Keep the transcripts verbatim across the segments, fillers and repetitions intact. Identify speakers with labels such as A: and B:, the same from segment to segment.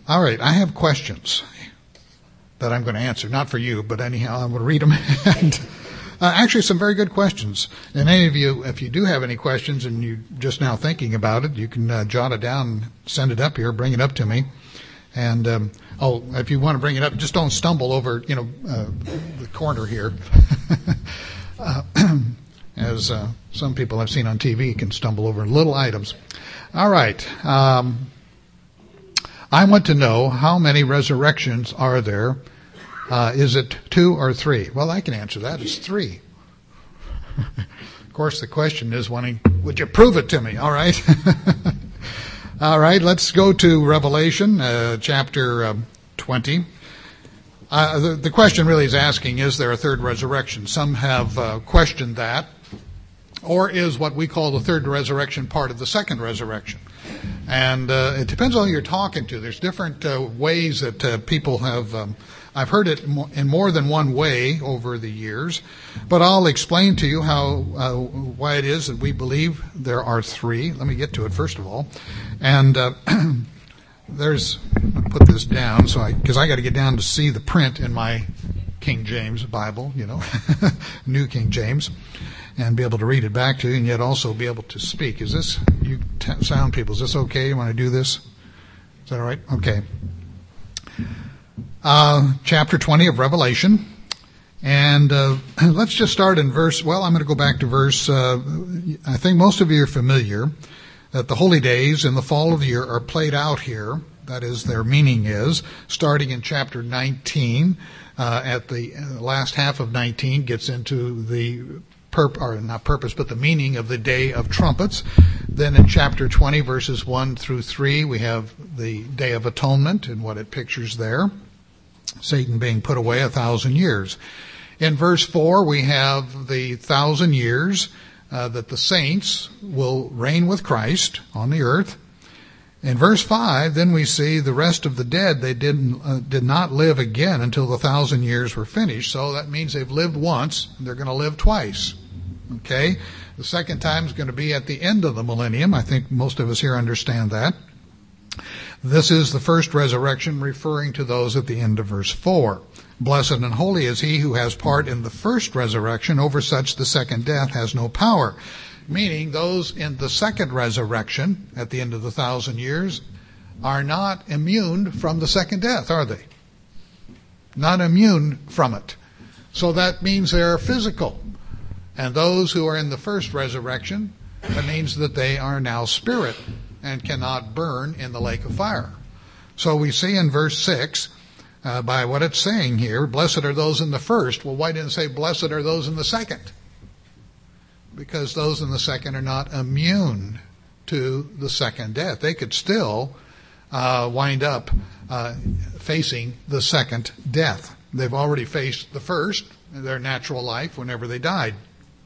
A: All right, I have questions that I'm going to answer. Not for you, but anyhow, I'm going to read them. and, uh, actually, some very good questions. And any of you, if you do have any questions and you're just now thinking about it, you can uh, jot it down, send it up here, bring it up to me. And, um, oh, if you want to bring it up, just don't stumble over, you know, uh, the corner here. uh, as uh, some people I've seen on T V can stumble over little items. All right. Um, I want to know how many resurrections are there. Uh, is it two or three? Well, I can answer that. It's three. Of course, the question is, wanting, would you prove it to me? All right. All right, let's go to Revelation uh, chapter uh, twenty. Uh, the, the question really is asking, is there a third resurrection? Some have uh, questioned that. Or is what we call the third resurrection part of the second resurrection? And uh, it depends on who you're talking to. There's different uh, ways that uh, people have, um, I've heard it in more than one way over the years, but I'll explain to you how, uh, why it is that we believe there are three. Let me get to it first of all. And uh, there's, I'll put this down so I, because I got to get down to see the print in my King James Bible, you know, New King James, and be able to read it back to you, and yet also be able to speak. Is this, you t- sound people, is this okay when I do this? Is that all right? Okay. Uh, chapter twenty of Revelation. And uh, let's just start in verse, well, I'm going to go back to verse, uh, I think most of you are familiar that the holy days in the fall of the year are played out here. That is, their meaning is, starting in chapter nineteen, uh, at the last half of nineteen, gets into the Purp- or not purpose, but the meaning of the Day of Trumpets. Then in chapter twenty, verses one through three, we have the Day of Atonement and what it pictures there. Satan being put away a thousand years. In verse four, we have the thousand years uh, that the saints will reign with Christ on the earth. In verse five, then we see the rest of the dead, they didn't, uh, did not live again until the thousand years were finished. So that means they've lived once, they're going to live twice. Okay? The second time is going to be at the end of the millennium. I think most of us here understand that. This is the first resurrection, referring to those at the end of verse four. Blessed and holy is he who has part in the first resurrection. Over such the second death has no power. Meaning those in the second resurrection at the end of the thousand years are not immune from the second death, are they? Not immune from it. So that means they are physical. And those who are in the first resurrection, that means that they are now spirit and cannot burn in the lake of fire. So we see in verse six, uh, by what it's saying here, blessed are those in the first. Well, why didn't it say blessed are those in the second? Because those in the second are not immune to the second death. They could still uh, wind up uh, facing the second death. They've already faced the first, their natural life, whenever they died.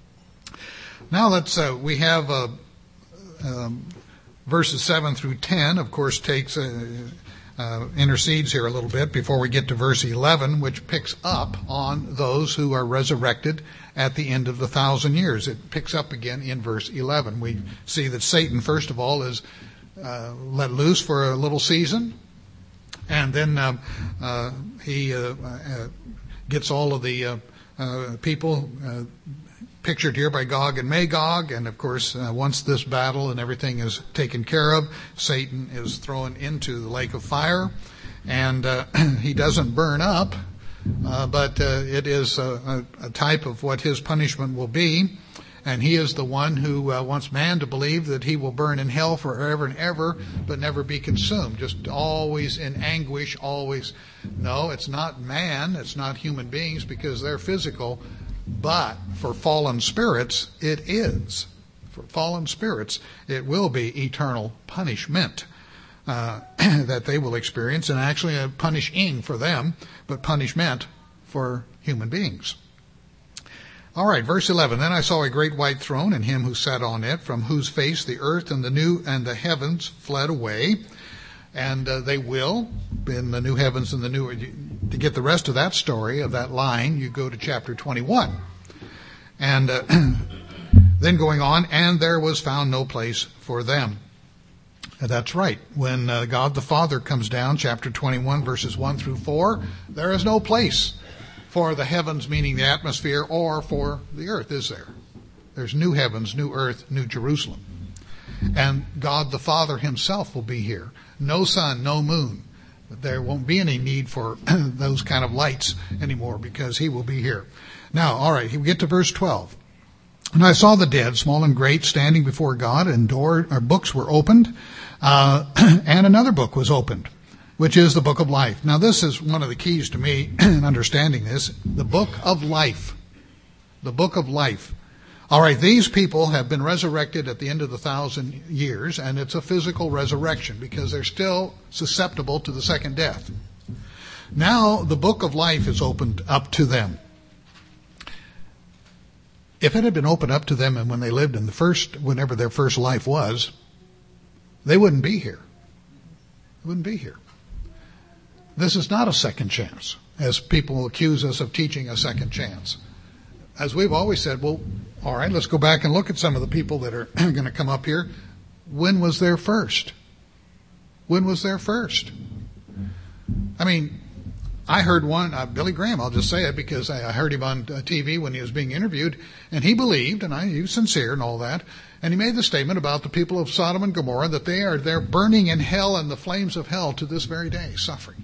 A: Now let's, uh, we have uh, um, verses seven through ten, of course, takes, uh, uh, intercedes here a little bit before we get to verse eleven, which picks up on those who are resurrected at the end of the thousand years. It picks up again in verse eleven. We see that Satan, first of all, is uh, let loose for a little season, and then uh, uh, he uh, uh, gets all of the uh, uh, people uh, pictured here by Gog and Magog, and of course, uh, once this battle and everything is taken care of, Satan is thrown into the lake of fire, and uh, he doesn't burn up, uh, but uh, it is a, a, a type of what his punishment will be, and he is the one who uh, wants man to believe that he will burn in hell forever and ever, but never be consumed, just always in anguish, always. No, it's not man, it's not human beings, because they're physical. But for fallen spirits, it is. For fallen spirits, it will be eternal punishment uh, that they will experience, and actually a punishing for them, but punishment for human beings. All right, verse eleven. Then I saw a great white throne, and him who sat on it, from whose face the earth and the new and the heavens fled away. And uh, they will, in the new heavens and the new... To get the rest of that story, of that line, you go to chapter twenty-one. And uh, then going on, and there was found no place for them. That's right. When uh, God the Father comes down, chapter twenty-one, verses one through four, there is no place for the heavens, meaning the atmosphere, or for the earth, is there? There's new heavens, new earth, new Jerusalem. And God the Father himself will be here. No sun, no moon. There won't be any need for those kind of lights anymore because he will be here. Now, all right, we get to verse twelve. And I saw the dead, small and great, standing before God, and door, or books were opened, uh, and another book was opened, which is the book of life. Now, this is one of the keys to me in understanding this. The book of life. The book of life. All right, these people have been resurrected at the end of the thousand years, and it's a physical resurrection because they're still susceptible to the second death. Now, the book of life is opened up to them. If it had been opened up to them and when they lived in the first, whenever their first life was, they wouldn't be here. They wouldn't be here. This is not a second chance, as people accuse us of teaching a second chance. As we've always said, well, all right, let's go back and look at some of the people that are going to come up here. When was their first? When was their first? I mean, I heard one, uh, Billy Graham, I'll just say it because I, I heard him on uh, T V when he was being interviewed, and he believed, and I, he was sincere and all that, and he made the statement about the people of Sodom and Gomorrah that they are they're burning in hell and the flames of hell to this very day, suffering.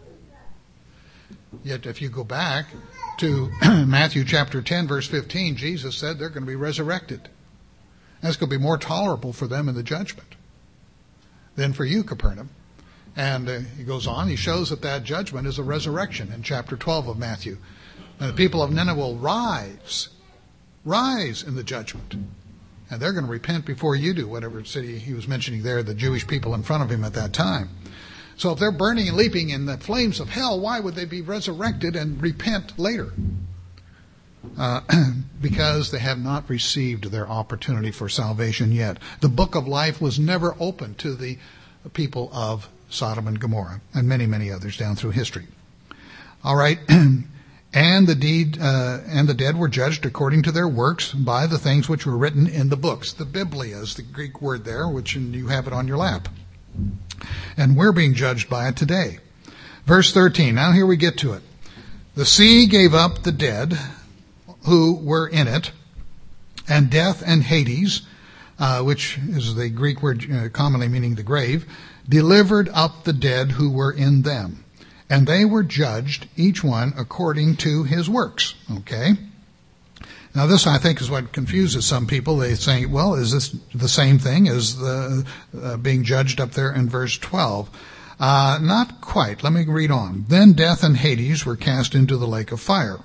A: Yet if you go back to Matthew chapter ten, verse fifteen, Jesus said they're going to be resurrected. That's going to be more tolerable for them in the judgment than for you, Capernaum. And uh, he goes on, he shows that that judgment is a resurrection in chapter twelve of Matthew. And the people of Nineveh will rise, rise in the judgment. And they're going to repent before you do, whatever city he was mentioning there, the Jewish people in front of him at that time. So if they're burning and leaping in the flames of hell, why would they be resurrected and repent later? Uh, because they have not received their opportunity for salvation yet. The book of life was never opened to the people of Sodom and Gomorrah, and many, many others down through history. All right, and the deed uh, and the dead were judged according to their works by the things which were written in the books. The Biblia is the Greek word there, which you have it on your lap. And we're being judged by it today. Verse thirteen, now here we get to it. The sea gave up the dead who were in it, and death and Hades, uh, which is the Greek word uh, commonly meaning the grave, delivered up the dead who were in them. And they were judged, each one according to his works. Okay? Now this, I think, is what confuses some people. They say, well, is this the same thing as the uh, being judged up there in verse twelve? Uh, not quite. Let me read on. Then death and Hades were cast into the lake of fire.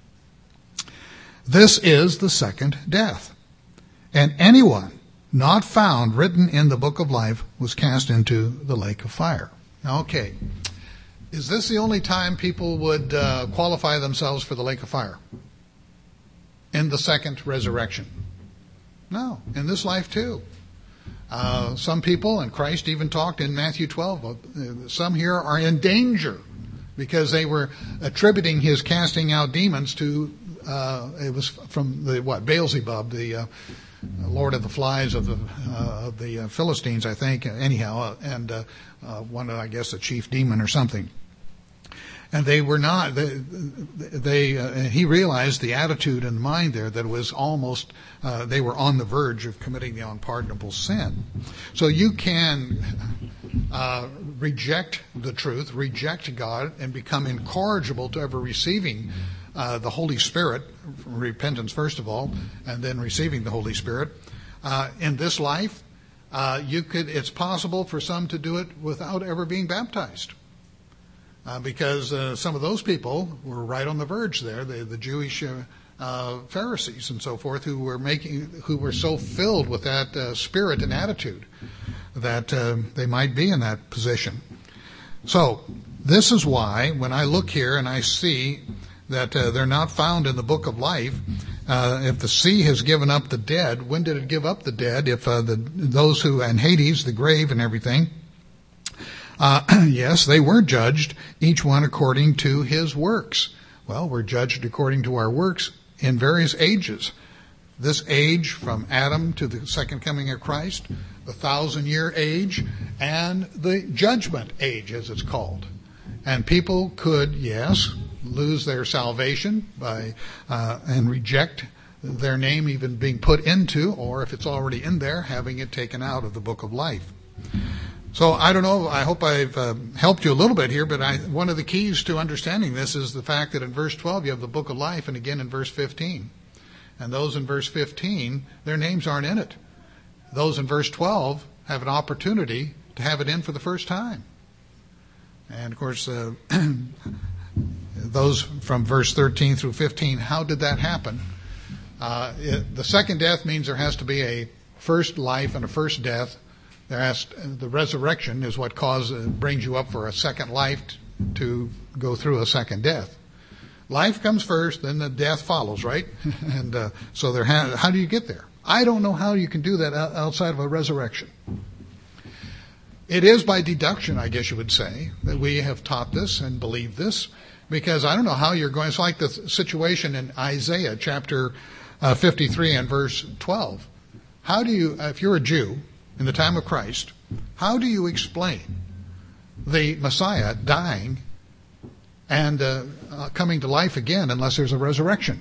A: This is the second death. And anyone not found written in the book of life was cast into the lake of fire. Okay. Is this the only time people would uh, qualify themselves for the lake of fire? In the second resurrection? No. In this life too. Uh, some people, and Christ even talked in Matthew twelve, uh, some here are in danger because they were attributing his casting out demons to, uh, it was from the, what, Beelzebub, the uh, Lord of the Flies of the uh, of the uh, Philistines, I think, anyhow, uh, and uh, uh, one, I guess, a chief demon or something. And they were not, they, they uh, he realized the attitude and mind there that it was almost, uh, they were on the verge of committing the unpardonable sin. So you can uh, reject the truth, reject God, and become incorrigible to ever receiving uh, the Holy Spirit, repentance first of all, and then receiving the Holy Spirit. Uh, in this life, uh, you could, it's possible for some to do it without ever being baptized. Uh, because uh, some of those people were right on the verge there, the, the Jewish uh, uh, Pharisees and so forth, who were making, who were so filled with that uh, spirit and attitude that uh, they might be in that position. So this is why when I look here and I see that uh, they're not found in the book of life, uh, if the sea has given up the dead, when did it give up the dead? If uh, the those who and Hades, the grave and everything. Uh, yes, they were judged, each one according to his works. Well, we're judged according to our works in various ages. This age, from Adam to the second coming of Christ, the thousand-year age and the judgment age, as it's called. And people could, yes, lose their salvation by uh, and reject their name even being put into, or if it's already in there, having it taken out of the book of life. So I don't know, I hope I've uh, helped you a little bit here, but I, one of the keys to understanding this is the fact that in verse twelve you have the book of life, and again in verse fifteen. And those in verse fifteen, their names aren't in it. Those in verse twelve have an opportunity to have it in for the first time. And of course, uh, those from verse thirteen through fifteen, how did that happen? Uh, it, the second death means there has to be a first life and a first death. There has the resurrection is what causes brings you up for a second life t- to go through a second death. Life comes first, then the death follows, right? and uh, so there. Ha- how do you get there? I don't know how you can do that outside of a resurrection. It is by deduction, I guess you would say, that we have taught this and believed this, because I don't know how you're going. It's like the situation in Isaiah chapter uh, fifty-three and verse twelve. How do you, if you're a Jew in the time of Christ, how do you explain the Messiah dying and uh, uh, coming to life again unless there's a resurrection?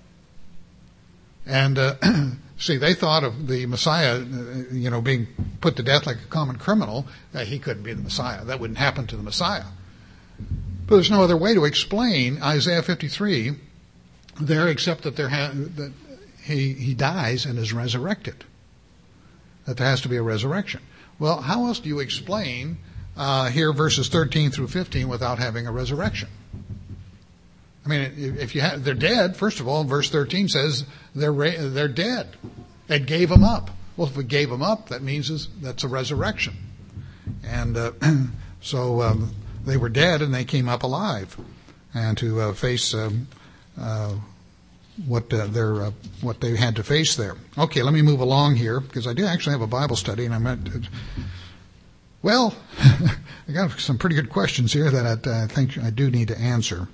A: And uh, see, they thought of the Messiah, uh, you know, being put to death like a common criminal. Uh, he couldn't be the Messiah. That wouldn't happen to the Messiah. But there's no other way to explain Isaiah fifty-three there except that there ha- that he he dies and is resurrected. That there has to be a resurrection. Well, how else do you explain uh, here verses thirteen through fifteen without having a resurrection? I mean, if you have, they're dead. First of all, verse thirteen says they're they're dead. It gave them up. Well, if it gave them up, that means is, that's a resurrection. And uh, so um, they were dead, and they came up alive, and to uh, face um, uh, what uh, their uh, what they had to face there. Okay, let me move along here because I do actually have a Bible study, and I meant. To, well, I got some pretty good questions here that I, I think I do need to answer.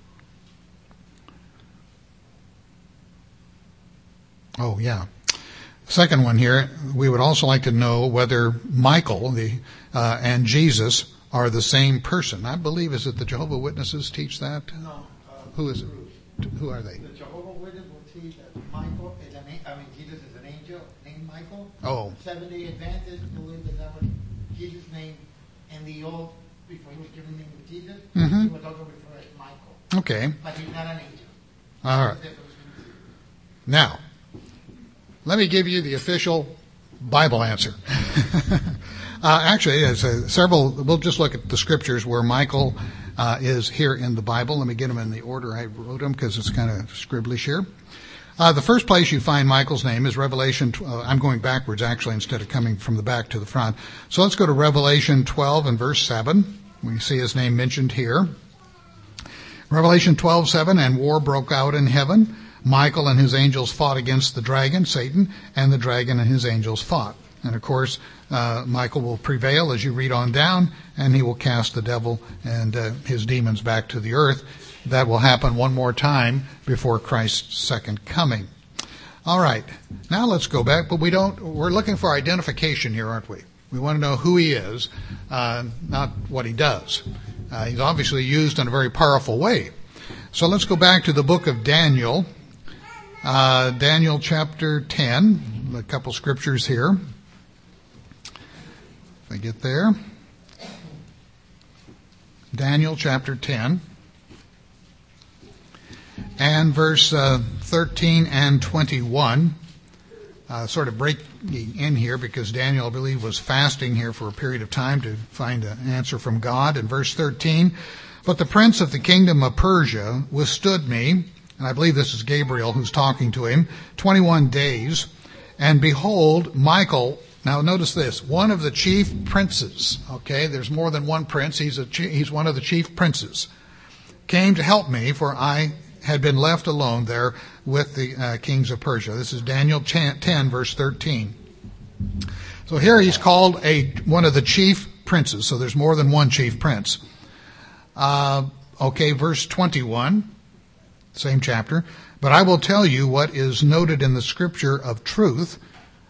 A: Oh, yeah. Second one here, we would also like to know whether Michael the uh, and Jesus are the same person. I believe, is it the Jehovah's Witnesses teach that?
B: No. Uh,
A: Who is it? Who are they?
B: The Jehovah's Witnesses will teach that Michael is an I mean, Jesus is an angel named Michael.
A: Oh.
B: Seventh-day Adventists believe that that was Jesus' name in the old, before he was given the name of Jesus,
A: Mm-hmm.
B: he was also referred as Michael.
A: Okay.
B: But he's not an angel.
A: All right. Now, let me give you the official Bible answer. uh, actually, there's uh, several, we'll just look at the scriptures where Michael uh, is here in the Bible. Let me get them in the order I wrote them because it's kind of scribblish here. Uh, the first place you find Michael's name is Revelation, uh, I'm going backwards actually instead of coming from the back to the front. So let's go to Revelation twelve and verse seven. We see his name mentioned here. Revelation twelve seven, and war broke out in heaven. Michael and his angels fought against the dragon, Satan, and the dragon and his angels fought. And of course, uh, Michael will prevail as you read on down, and he will cast the devil and uh, his demons back to the earth. That will happen one more time before Christ's second coming. All right, now let's go back, but we don't, we're looking for identification here, aren't we? We want to know who he is, uh, not what he does. Uh, he's obviously used in a very powerful way. So let's go back to the book of Daniel. Uh, Daniel chapter ten, a couple scriptures here. If I get there. Daniel chapter ten. And verse uh, thirteen and twenty-one. Uh, sort of break in here because Daniel, I believe, was fasting here for a period of time to find an answer from God. In verse thirteen, but the prince of the kingdom of Persia withstood me, and I believe this is Gabriel who's talking to him, twenty-one days. And behold, Michael, now notice this, one of the chief princes, okay, there's more than one prince, he's a he's one of the chief princes, came to help me, for I had been left alone there with the uh, kings of Persia. This is Daniel ten, verse thirteen. So here he's called a one of the chief princes, so there's more than one chief prince. Uh, okay, verse twenty-one. Same chapter. But I will tell you what is noted in the scripture of truth,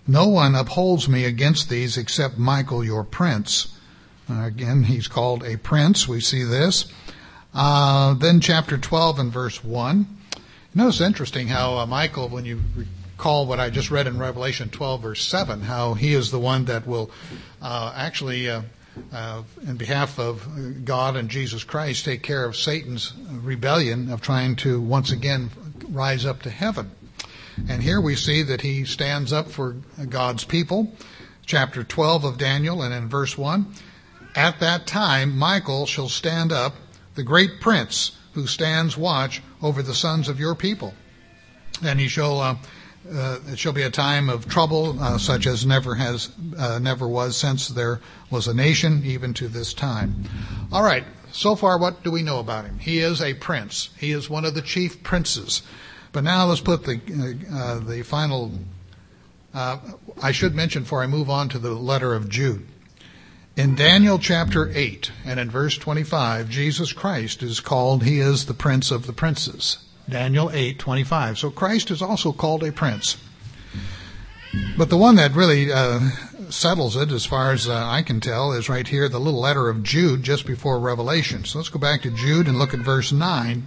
A: No one upholds me against these except Michael, your prince. Uh, again, he's called a prince. We see this. Uh, then chapter twelve and verse one. You know, it's interesting how uh, Michael, when you recall what I just read in Revelation twelve, verse seven, how he is the one that will uh, actually, uh, uh, in behalf of God and Jesus Christ, take care of Satan's rebellion of trying to once again rise up to heaven. And here we see that he stands up for God's people. Chapter twelve of Daniel, and in verse one, at that time Michael shall stand up, the great prince who stands watch over the sons of your people. And he shall, uh, uh, it shall be a time of trouble, uh, such as never has, uh, never was since there was a nation, even to this time. All right. So far, what do we know about him? He is a prince. He is one of the chief princes. But now let's put the, uh, the final, uh, I should mention before I move on to the letter of Jude. In Daniel chapter eight and in verse twenty-five, Jesus Christ is called, he is the prince of the princes. Daniel eight twenty-five. So Christ is also called a prince. But the one that really uh, settles it, as far as uh, I can tell, is right here, the little letter of Jude just before Revelation. So let's go back to Jude and look at verse nine.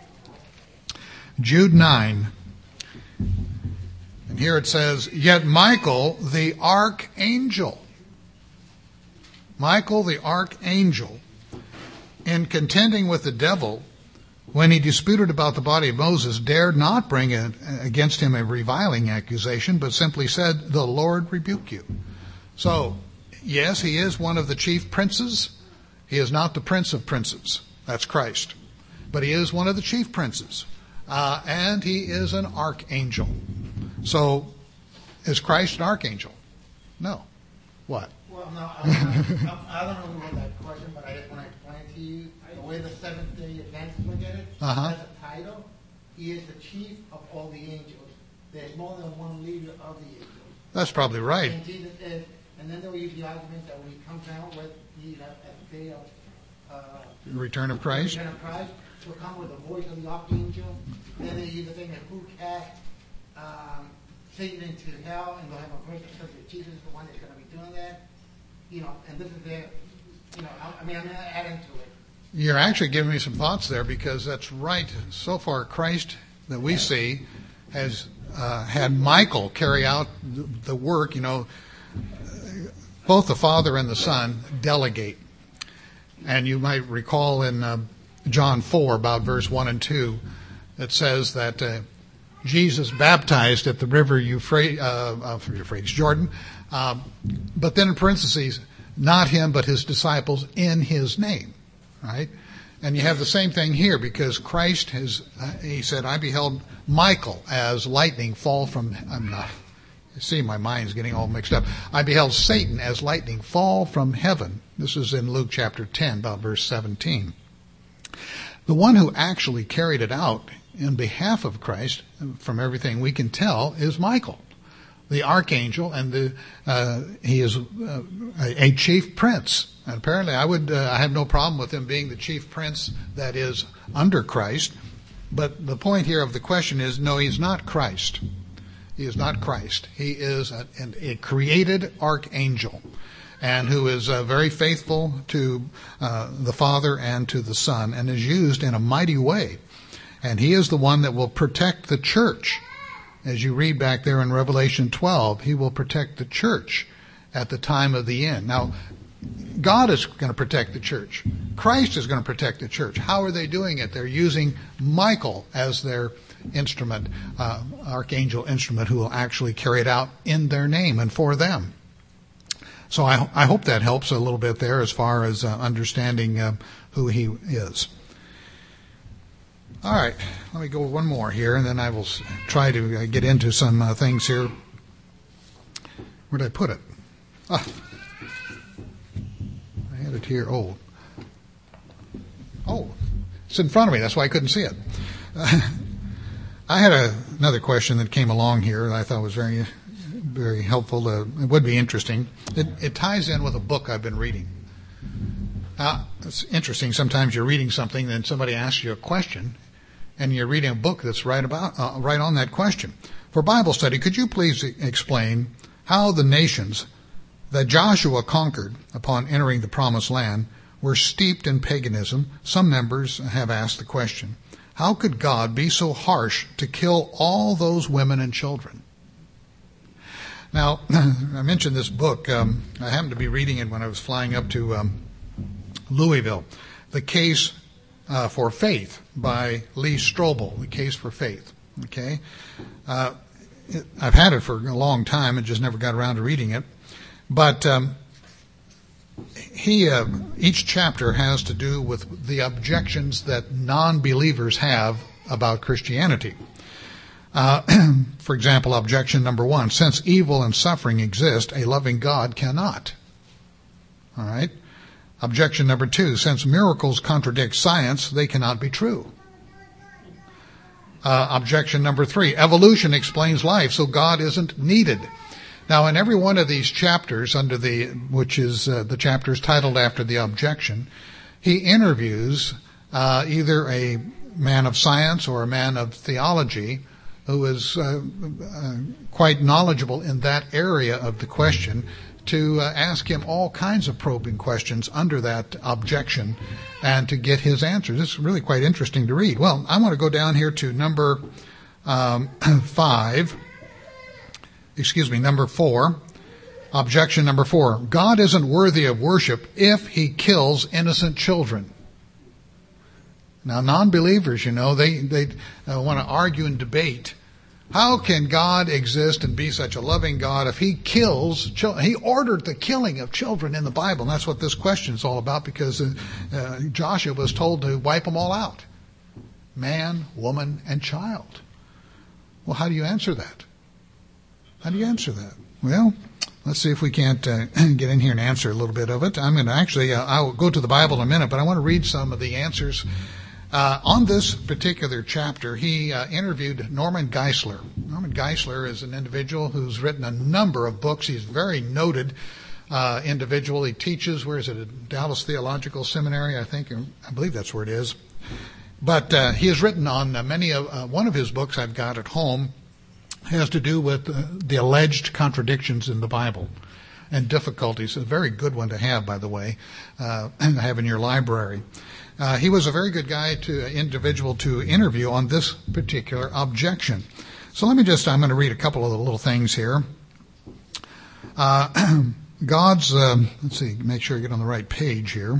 A: Jude nine. And here it says, yet Michael the archangel, Michael the archangel, in contending with the devil, when he disputed about the body of Moses, dared not bring a, against him a reviling accusation, but simply said, the Lord rebuke you. So, yes, he is one of the chief princes. He is not the prince of princes. That's Christ. But he is one of the chief princes. Uh, and he is an archangel. So, is Christ an archangel? No. What?
B: Well, no, I, I, I don't know who wrote that question, but I just want to explain to you the way the Seventh-day Adventists look at it.
A: Uh-huh.
B: As a title, he is the chief of all the angels. There's more than one leader of the angels.
A: That's probably right.
B: And Jesus is, and then they will use the argument that when he comes out with, you know, at the day of uh,
A: Return of Christ.
B: Return of Christ, will come with the voice of the archangel. Then they use the thing that who cast um, Satan into hell, and they'll have a verse that says that Jesus is the one that's going to be doing that. You know, and this is their, you know, I, I mean, I'm going to add into it.
A: You're actually giving me some thoughts there, because that's right. So far, Christ that we see has uh, had Michael carry out the, the work. You know, both the Father and the Son delegate. And you might recall in uh, John four, about verse one and two, it says that uh, Jesus baptized at the river Euphrates, uh, uh, Euphrates Jordan, uh, but then in parentheses, not him, but his disciples in his name. Right? And you have the same thing here, because Christ has, uh, he said, I beheld Michael as lightning fall from, I'm not, you see my mind's getting all mixed up. I beheld Satan as lightning fall from heaven. This is in Luke chapter ten, about verse seventeen. The one who actually carried it out in behalf of Christ, from everything we can tell, is Michael, the archangel, and the, uh, he is uh, a, a chief prince. And apparently I would, uh, I have no problem with him being the chief prince that is under Christ. But the point here of the question is, no, he's not Christ. He is not Christ. He is a, a created archangel, and who is uh, very faithful to uh, the Father and to the Son, and is used in a mighty way. And he is the one that will protect the church. As you read back there in Revelation twelve, he will protect the church at the time of the end. Now, God is going to protect the church. Christ is going to protect the church. How are they doing it? They're using Michael as their instrument, uh, archangel instrument, who will actually carry it out in their name and for them. So I, I hope that helps a little bit there as far as uh, understanding uh, who he is. All right, let me go one more here, and then I will try to uh, get into some uh, things here. Where did I put it? Ah. I had it here. Oh. Oh, it's in front of me. That's why I couldn't see it. Uh, I had a, another question that came along here that I thought was very, very helpful. Uh, it would be interesting. It, it ties in with a book I've been reading. Uh, it's interesting. Sometimes you're reading something, then somebody asks you a question, and you're reading a book that's right about, uh, right on that question. For Bible study, could you please explain how the nations that Joshua conquered upon entering the promised land were steeped in paganism, some members have asked the question, how could God be so harsh to kill all those women and children? Now, I mentioned this book. Um, I happened to be reading it when I was flying up to um, Louisville. The Case uh, for Faith by Lee Strobel. The Case for Faith. Okay, uh, it, I've had it for a long time and just never got around to reading it. But um, he, uh, each chapter has to do with the objections that non-believers have about Christianity. Uh, for example, objection number one, since evil and suffering exist, a loving God cannot. All right. Objection number two, since miracles contradict science, they cannot be true. Uh, objection number three, evolution explains life, so God isn't needed. Now, in every one of these chapters, under the which is uh, the chapters titled after the objection, he interviews uh, either a man of science or a man of theology who is uh, uh, quite knowledgeable in that area of the question, to uh, ask him all kinds of probing questions under that objection and to get his answers. It's really quite interesting to read. Well, I want to go down here to number um, five, excuse me, number four, objection number four. God isn't worthy of worship if he kills innocent children. Now, non-believers, you know, they, they uh, want to argue and debate. How can God exist and be such a loving God if he kills children? He ordered the killing of children in the Bible. And that's what this question is all about, because uh, uh, Joshua was told to wipe them all out. Man, woman, and child. Well, how do you answer that? How do you answer that? Well, let's see if we can't uh, get in here and answer a little bit of it. I'm going to actually, uh, I'll go to the Bible in a minute, but I want to read some of the answers. Uh, on this particular chapter, he uh, interviewed Norman Geisler. Norman Geisler is an individual who's written a number of books. He's a very noted uh, individual. He teaches, where is it, at Dallas Theological Seminary, I think. I believe that's where it is. But uh, he has written on uh, many of, uh, one of his books I've got at home has to do with uh, the alleged contradictions in the Bible and difficulties. A very good one to have, by the way, uh, have in your library. Uh, he was a very good guy to individual to interview on this particular objection. So let me just, I'm going to read a couple of the little things here. Uh, God's, uh, let's see, make sure I get on the right page here.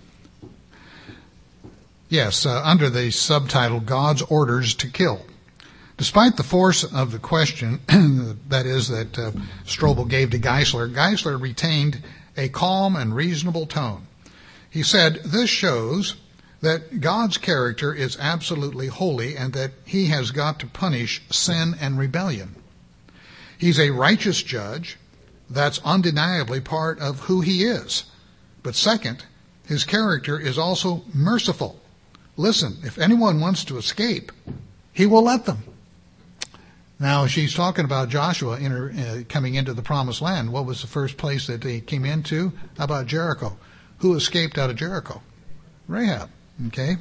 A: Yes, uh, under the subtitle, God's Orders to Kill. Despite the force of the question, that is, that uh, Strobel gave to Geisler, Geisler retained a calm and reasonable tone. He said, this shows that God's character is absolutely holy and that he has got to punish sin and rebellion. He's a righteous judge. That's undeniably part of who he is. But second, his character is also merciful. Listen, if anyone wants to escape, he will let them. Now, she's talking about Joshua inter, uh, coming into the promised land. What was the first place that they came into? How about Jericho? Who escaped out of Jericho? Rahab. Okay.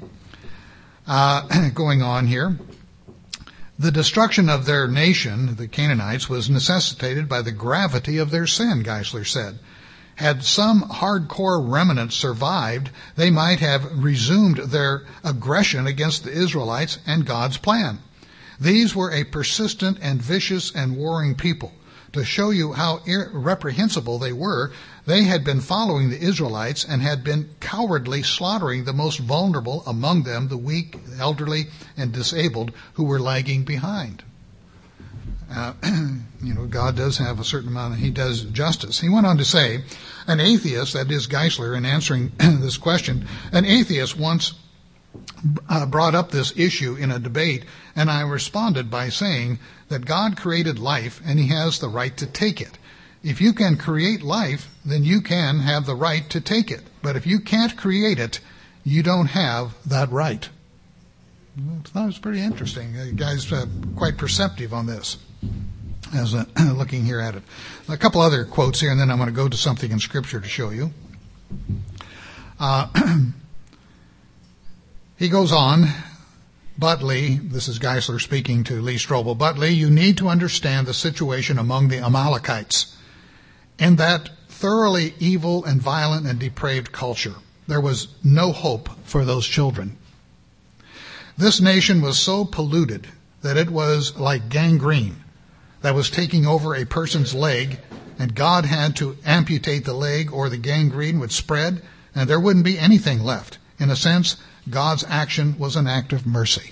A: Uh, going on here. The destruction of their nation, the Canaanites, was necessitated by the gravity of their sin, Geisler said. Had some hardcore remnants survived, they might have resumed their aggression against the Israelites and God's plan. These were a persistent and vicious and warring people. To show you how irreprehensible they were, they had been following the Israelites and had been cowardly slaughtering the most vulnerable among them, the weak, elderly, and disabled, who were lagging behind. Uh, you know, God does have a certain amount, he does justice. He went on to say, an atheist, that is Geisler, in answering this question, an atheist once Uh, brought up this issue in a debate, and I responded by saying that God created life and he has the right to take it. If you can create life, then you can have the right to take it. But if you can't create it, you don't have that right. That was pretty interesting. The guy's uh, quite perceptive on this, as uh, looking here at it. A couple other quotes here, and then I'm going to go to something in Scripture to show you. Uh, He goes on, Butley, this is Geisler speaking to Lee Strobel, Butley, you need to understand the situation among the Amalekites. In that thoroughly evil and violent and depraved culture, there was no hope for those children. This nation was so polluted that it was like gangrene that was taking over a person's leg, and God had to amputate the leg or the gangrene would spread and there wouldn't be anything left. In a sense, God's action was an act of mercy.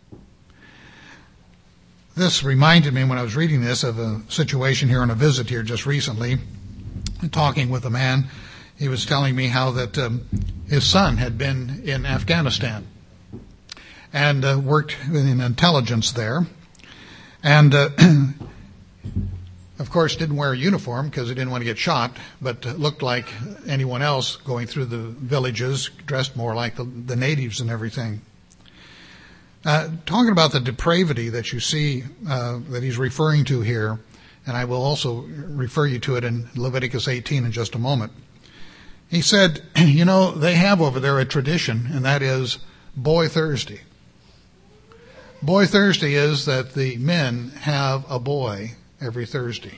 A: This reminded me when I was reading this of a situation here on a visit here just recently, talking with a man. He was telling me how that um, his son had been in Afghanistan and uh, worked in intelligence there. And, uh, of course, didn't wear a uniform because he didn't want to get shot, but looked like anyone else going through the villages, dressed more like the, the natives and everything. Uh, talking about the depravity that you see uh, that he's referring to here, and I will also refer you to it in Leviticus eighteen in just a moment. He said, you know, they have over there a tradition, and that is Boy Thursday. Boy Thursday is that the men have a boy every Thursday.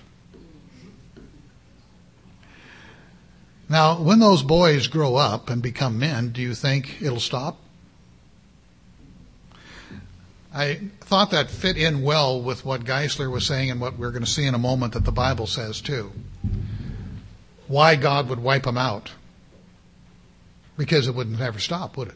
A: Now, when those boys grow up and become men, do you think it'll stop? I thought that fit in well with what Geisler was saying and what we're going to see in a moment that the Bible says too. Why God would wipe them out. Because it wouldn't ever stop, would it?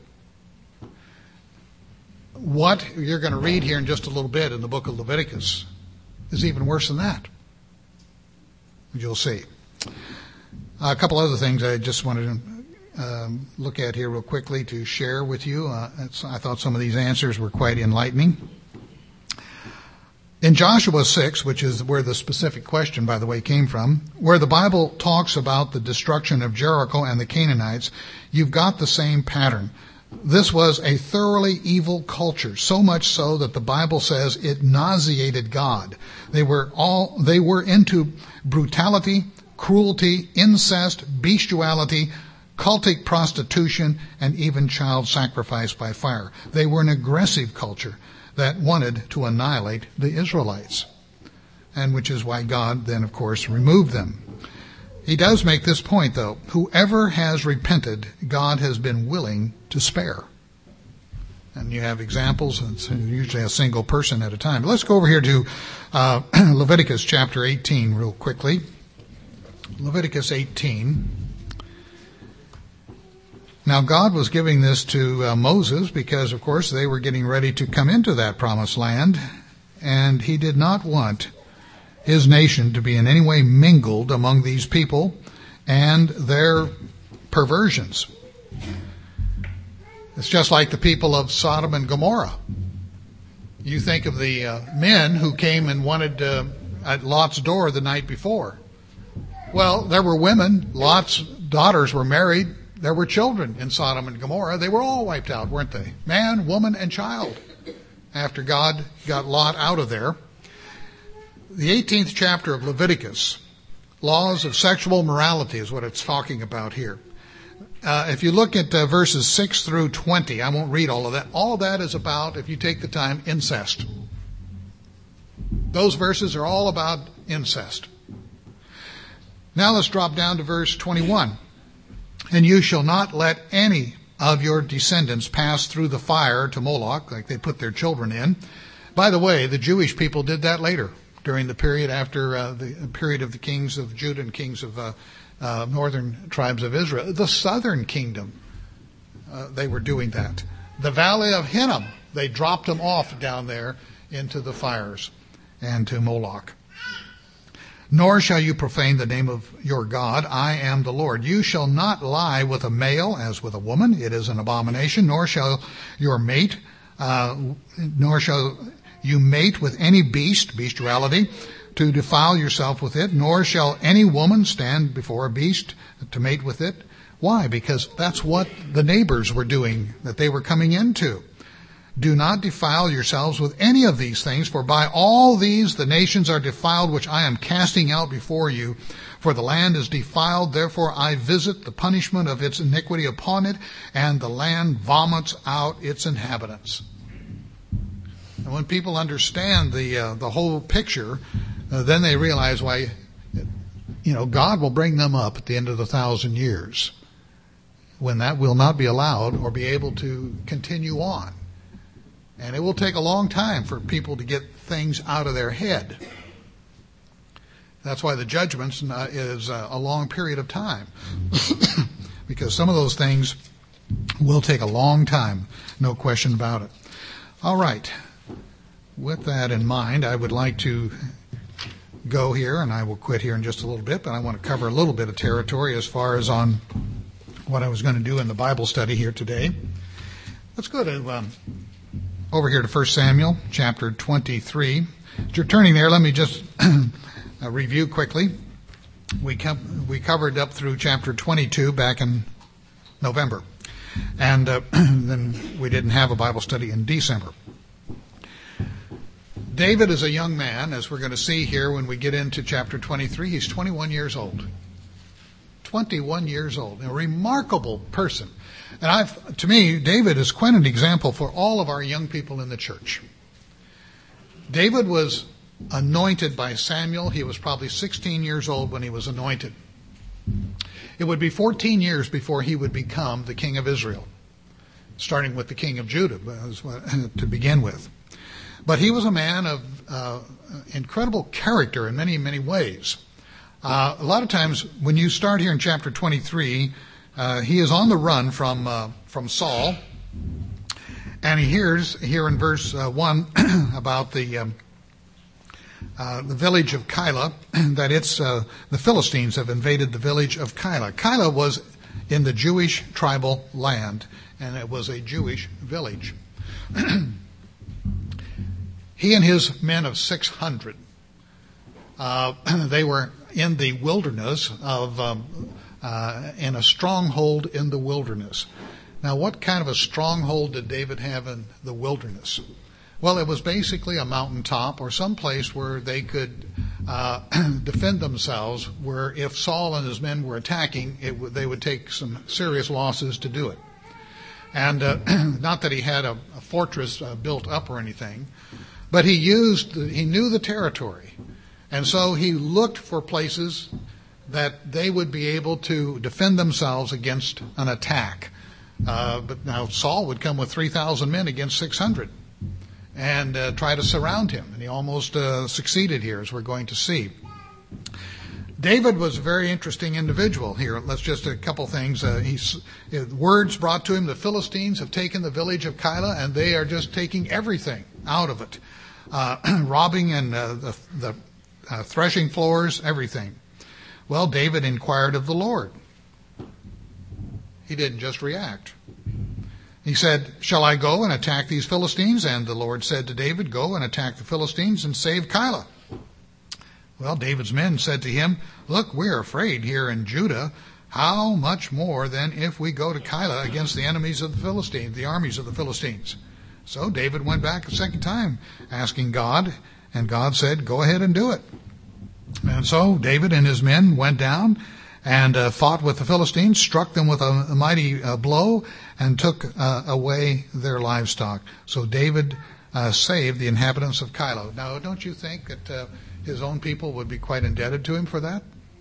A: What you're going to read here in just a little bit in the book of Leviticus is even worse than that. You'll see. A couple other things I just wanted to um, look at here real quickly to share with you. Uh, I thought some of these answers were quite enlightening. In Joshua six, which is where the specific question, by the way, came from, where the Bible talks about the destruction of Jericho and the Canaanites, you've got the same pattern. This was a thoroughly evil culture, so much so that the Bible says it nauseated God. They were all, they were into brutality, cruelty, incest, bestiality, cultic prostitution, and even child sacrifice by fire. They were an aggressive culture that wanted to annihilate the Israelites, and which is why God then, of course, removed them. He does make this point, though. Whoever has repented, God has been willing to spare. And you have examples. It's usually a single person at a time. Let's go over here to uh, Leviticus chapter eighteen real quickly. Leviticus eighteen. Now, God was giving this to uh, Moses because, of course, they were getting ready to come into that promised land, and he did not want his nation to be in any way mingled among these people and their perversions. It's just like the people of Sodom and Gomorrah. You think of the uh, men who came and wanted uh, at Lot's door the night before. Well, there were women. Lot's daughters were married. There were children in Sodom and Gomorrah. They were all wiped out, weren't they? Man, woman, and child. After God got Lot out of there. The eighteenth chapter of Leviticus, laws of sexual morality is what it's talking about here. Uh, if you look at uh, verses six through twenty, I won't read all of that. All of that is about, if you take the time, incest. Those verses are all about incest. Now let's drop down to verse twenty-one. And you shall not let any of your descendants pass through the fire to Moloch, like they put their children in. By the way, the Jewish people did that later, during the period after uh, the period of the kings of Judah and kings of uh, uh, northern tribes of Israel. The southern kingdom, uh, they were doing that. The valley of Hinnom, they dropped them off down there into the fires and to Moloch. Nor shall you profane the name of your God. I am the Lord. You shall not lie with a male as with a woman. It is an abomination. Nor shall your mate, uh, nor shall you mate with any beast, bestiality, to defile yourself with it. Nor shall any woman stand before a beast to mate with it. Why? Because that's what the neighbors were doing, that they were coming into. Do not defile yourselves with any of these things, for by all these the nations are defiled, which I am casting out before you. For the land is defiled, therefore I visit the punishment of its iniquity upon it, and the land vomits out its inhabitants. And when people understand the uh, the whole picture, uh, then they realize why you know, God will bring them up at the end of the thousand years, when that will not be allowed or be able to continue on. And it will take a long time for people to get things out of their head. That's why the judgment is a long period of time. Because some of those things will take a long time, no question about it. All right. With that in mind, I would like to go here, and I will quit here in just a little bit, but I want to cover a little bit of territory as far as on what I was going to do in the Bible study here today. Let's go to um, over here to First Samuel chapter twenty-three. As you're turning there, let me just uh, review quickly. We com- we covered up through chapter twenty-two back in November, and uh, then we didn't have a Bible study in December. David is a young man, as we're going to see here when we get into chapter twenty-three. He's twenty-one years old. twenty-one years old. A remarkable person. And I've, to me, David is quite an example for all of our young people in the church. David was anointed by Samuel. He was probably sixteen years old when he was anointed. It would be fourteen years before he would become the king of Israel, starting with the king of Judah to begin with. But he was a man of uh, incredible character in many, many ways. Uh, a lot of times when you start here in chapter twenty-three, uh, he is on the run from uh, from Saul, and he hears here in verse uh, one about the um, uh, the village of Keilah, that it's uh, the Philistines have invaded the village of Keilah. Keilah was in the Jewish tribal land, and it was a Jewish village. He and his men of six hundred, uh, they were in the wilderness of, um, uh, in a stronghold in the wilderness. Now, what kind of a stronghold did David have in the wilderness? Well, it was basically a mountaintop or some place where they could uh, defend themselves, where if Saul and his men were attacking, it w- they would take some serious losses to do it. And uh, not that he had a, a fortress uh, built up or anything, but he used, he knew the territory. And so he looked for places that they would be able to defend themselves against an attack. Uh, but now Saul would come with three thousand men against six hundred and uh, try to surround him. And he almost uh, succeeded here, as we're going to see. David was a very interesting individual here. Let's just a couple things. Uh, he's uh, words brought to him. The Philistines have taken the village of Keilah, and they are just taking everything out of it, uh, robbing and uh, the, the uh, threshing floors, everything. Well, David inquired of the Lord. He didn't just react. He said, "Shall I go and attack these Philistines?" And the Lord said to David, "Go and attack the Philistines and save Keilah." Well, David's men said to him, "Look, we're afraid here in Judah. How much more then if we go to Keilah against the enemies of the Philistines, the armies of the Philistines?" So David went back a second time, asking God, and God said, "Go ahead and do it." And so David and his men went down and uh, fought with the Philistines, struck them with a, a mighty uh, blow, and took uh, away their livestock. So David uh, saved the inhabitants of Keilah. Now, don't you think that uh, his own people would be quite indebted to him for that?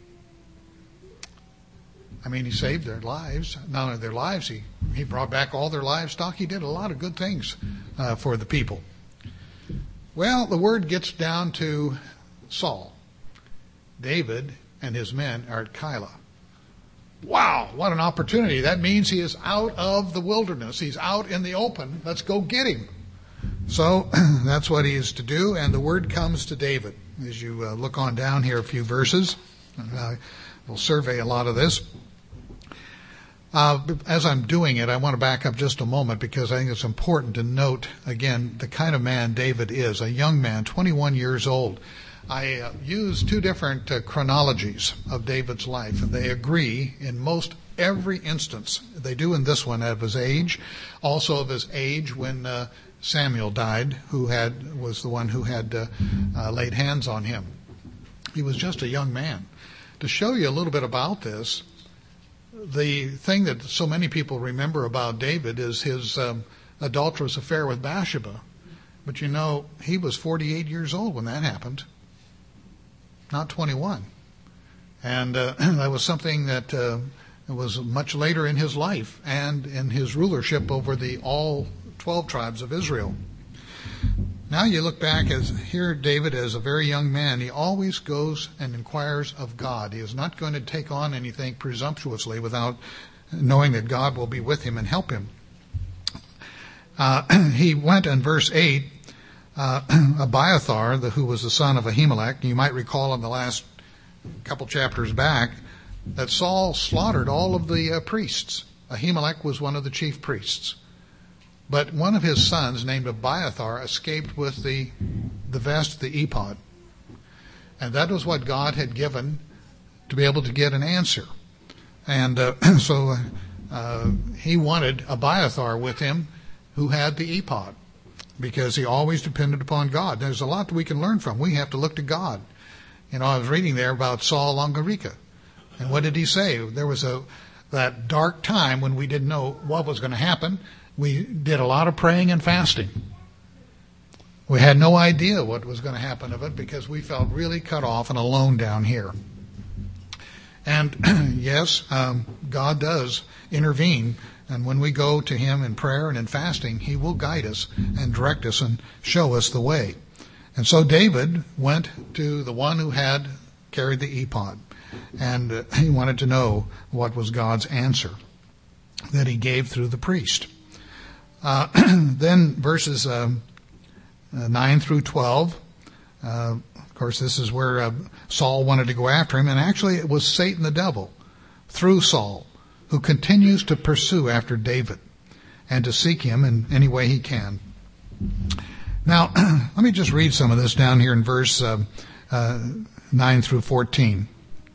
A: I mean, he saved their lives. Not only their lives, he, he brought back all their livestock. He did a lot of good things uh, for the people. Well, the word gets down to Saul. David and his men are at Keilah. Wow, what an opportunity. That means he is out of the wilderness. He's out in the open. Let's go get him. So that's what he is to do, and the word comes to David. As you uh, look on down here a few verses, and uh, we'll survey a lot of this. Uh, as I'm doing it, I want to back up just a moment because I think it's important to note, again, the kind of man David is, a young man, twenty-one years old. I uh, use two different uh, chronologies of David's life, and they agree in most every instance. They do in this one of his age, also of his age when uh, Samuel died, who had was the one who had uh, uh, laid hands on him. He was just a young man. To show you a little bit about this, the thing that so many people remember about David is his um, adulterous affair with Bathsheba. But you know, he was forty-eight years old when that happened. Not twenty-one. And uh, that was something that uh, was much later in his life and in his rulership over the all twelve tribes of Israel. Now you look back as here David as a very young man, he always goes and inquires of God. He is not going to take on anything presumptuously without knowing that God will be with him and help him. Uh, he went in verse eight, uh, Abiathar, the, who was the son of Ahimelech, you might recall in the last couple chapters back, that Saul slaughtered all of the uh, priests. Ahimelech was one of the chief priests. But one of his sons, named Abiathar, escaped with the, the vest, the ephod. And that was what God had given to be able to get an answer. And uh, so uh, he wanted Abiathar with him, who had the ephod, because he always depended upon God. There's a lot that we can learn from. We have to look to God. You know, I was reading there about Saul Longarika. And what did he say? There was a that dark time when we didn't know what was going to happen. We did a lot of praying and fasting. We had no idea what was going to happen of it because we felt really cut off and alone down here. And yes, um, God does intervene. And when we go to him in prayer and in fasting, he will guide us and direct us and show us the way. And so David went to the one who had carried the ephod, and uh, he wanted to know what was God's answer that he gave through the priest. Uh, then verses uh, uh, nine through twelve, uh, of course this is where uh, Saul wanted to go after him, and actually it was Satan the devil, through Saul, who continues to pursue after David and to seek him in any way he can. Now, let me just read some of this down here in verse uh, uh, nine through fourteen.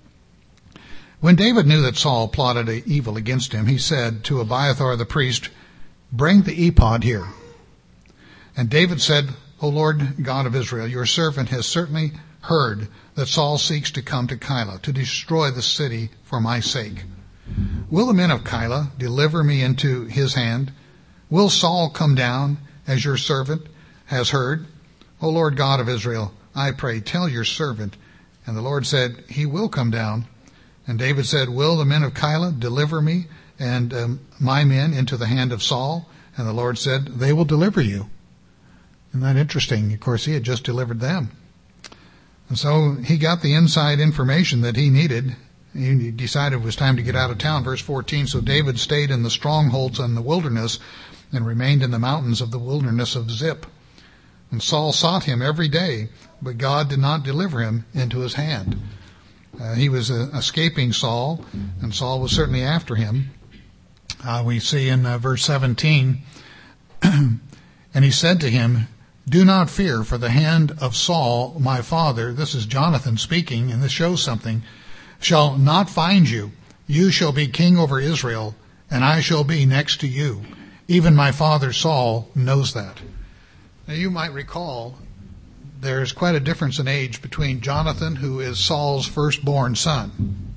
A: When David knew that Saul plotted evil against him, he said to Abiathar the priest, "Bring the ephod here." And David said, "O Lord God of Israel, your servant has certainly heard that Saul seeks to come to Keilah to destroy the city for my sake. Will the men of Keilah deliver me into his hand? Will Saul come down as your servant has heard? O Lord God of Israel, I pray, tell your servant." And the Lord said, "He will come down." And David said, "Will the men of Keilah deliver me and um, my men into the hand of Saul?" And the Lord said, "They will deliver you." Isn't that interesting? Of course, he had just delivered them. And so he got the inside information that he needed. He decided it was time to get out of town. Verse fourteen, so David stayed in the strongholds in the wilderness and remained in the mountains of the wilderness of Ziph. And Saul sought him every day, but God did not deliver him into his hand. Uh, he was uh, escaping Saul, and Saul was certainly after him. Uh, we see in uh, verse seventeen, and he said to him, "Do not fear, for the hand of Saul, my father," this is Jonathan speaking, and this shows something, "shall not find you. You shall be king over Israel, and I shall be next to you. Even my father Saul knows that." Now you might recall there's quite a difference in age between Jonathan, who is Saul's firstborn son,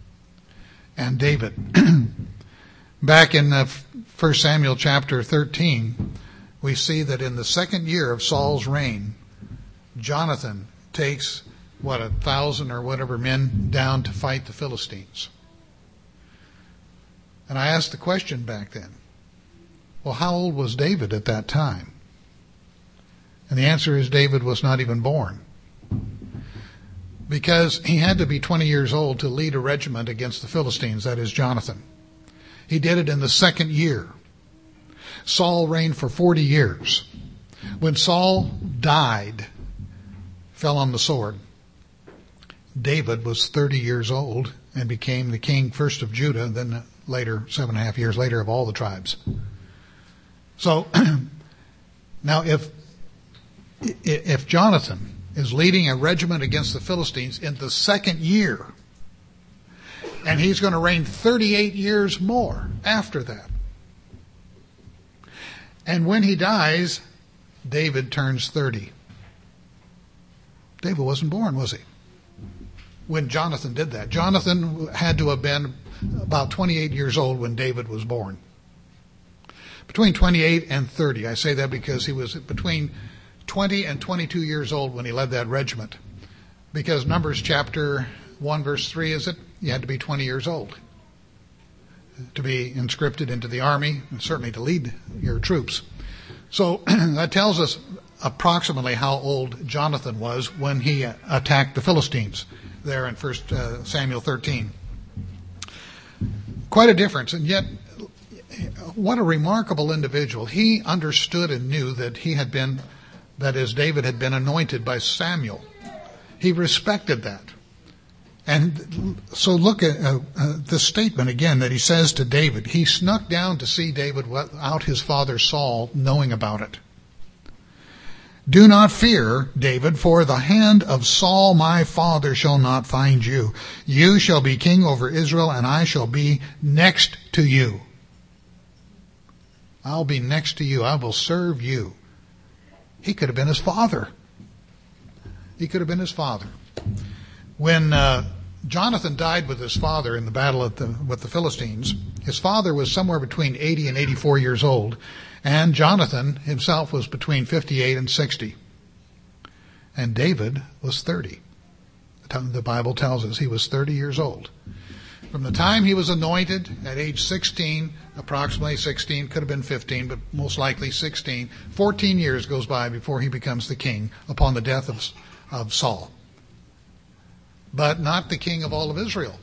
A: and David. Back in uh, First Samuel chapter thirteen, we see that in the second year of Saul's reign, Jonathan takes, what, a thousand or whatever men down to fight the Philistines. And I asked the question back then, well, how old was David at that time? And the answer is David was not even born. Because he had to be twenty years old to lead a regiment against the Philistines, that is Jonathan. He did it in the second year. Saul reigned for forty years. When Saul died, fell on the sword, David was thirty years old and became the king first of Judah, then later, seven and a half years later, of all the tribes. So, now if if Jonathan is leading a regiment against the Philistines in the second year, and he's going to reign thirty-eight years more after that, and when he dies, David turns thirty. David wasn't born, was he? When Jonathan did that. Jonathan had to have been about twenty-eight years old when David was born. Between twenty-eight and thirty. I say that because he was between twenty and twenty-two years old when he led that regiment. Because Numbers chapter one verse three, is it? You had to be twenty years old to be conscripted into the army, and certainly to lead your troops. So that tells us approximately how old Jonathan was when he attacked the Philistines there in First Samuel thirteen. Quite a difference, and yet what a remarkable individual. He understood and knew that he had been, that is, David had been anointed by Samuel. He respected that. And so look at uh, uh, the statement again that he says to David. He snuck down to see David without his father Saul knowing about it. Do not fear, David, for the hand of Saul my father shall not find you. You shall be king over Israel, and I shall be next to you. I'll be next to you. I will serve you. He could have been his father. He could have been his father. When uh, Jonathan died with his father in the battle at the, with the Philistines, his father was somewhere between eighty and eighty-four years old, and Jonathan himself was between fifty-eight and sixty. And David was thirty. The Bible tells us he was thirty years old. From the time he was anointed at age sixteen, approximately sixteen, could have been fifteen, but most likely sixteen, fourteen years goes by before he becomes the king upon the death of, of Saul. But not the king of all of Israel.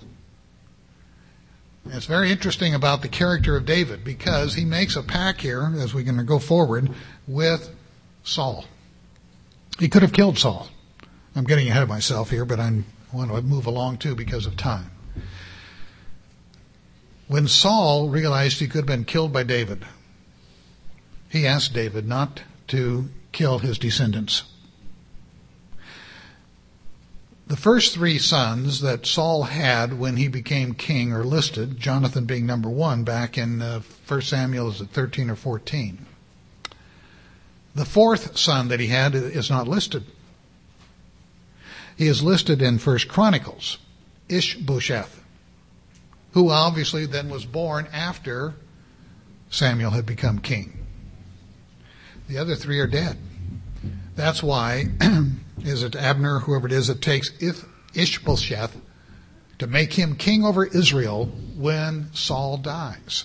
A: It's very interesting about the character of David, because he makes a pact here, as we're going to go forward, with Saul. He could have killed Saul. I'm getting ahead of myself here, but I'm, I want to move along too because of time. When Saul realized he could have been killed by David, he asked David not to kill his descendants. The first three sons that Saul had when he became king are listed, Jonathan being number one, back in uh, First Samuel, is it thirteen or fourteen. The fourth son that he had is not listed. He is listed in First Chronicles, Ishbosheth, who obviously then was born after Samuel had become king. The other three are dead. That's why, is it Abner, whoever it is, that takes Ishbosheth to make him king over Israel when Saul dies.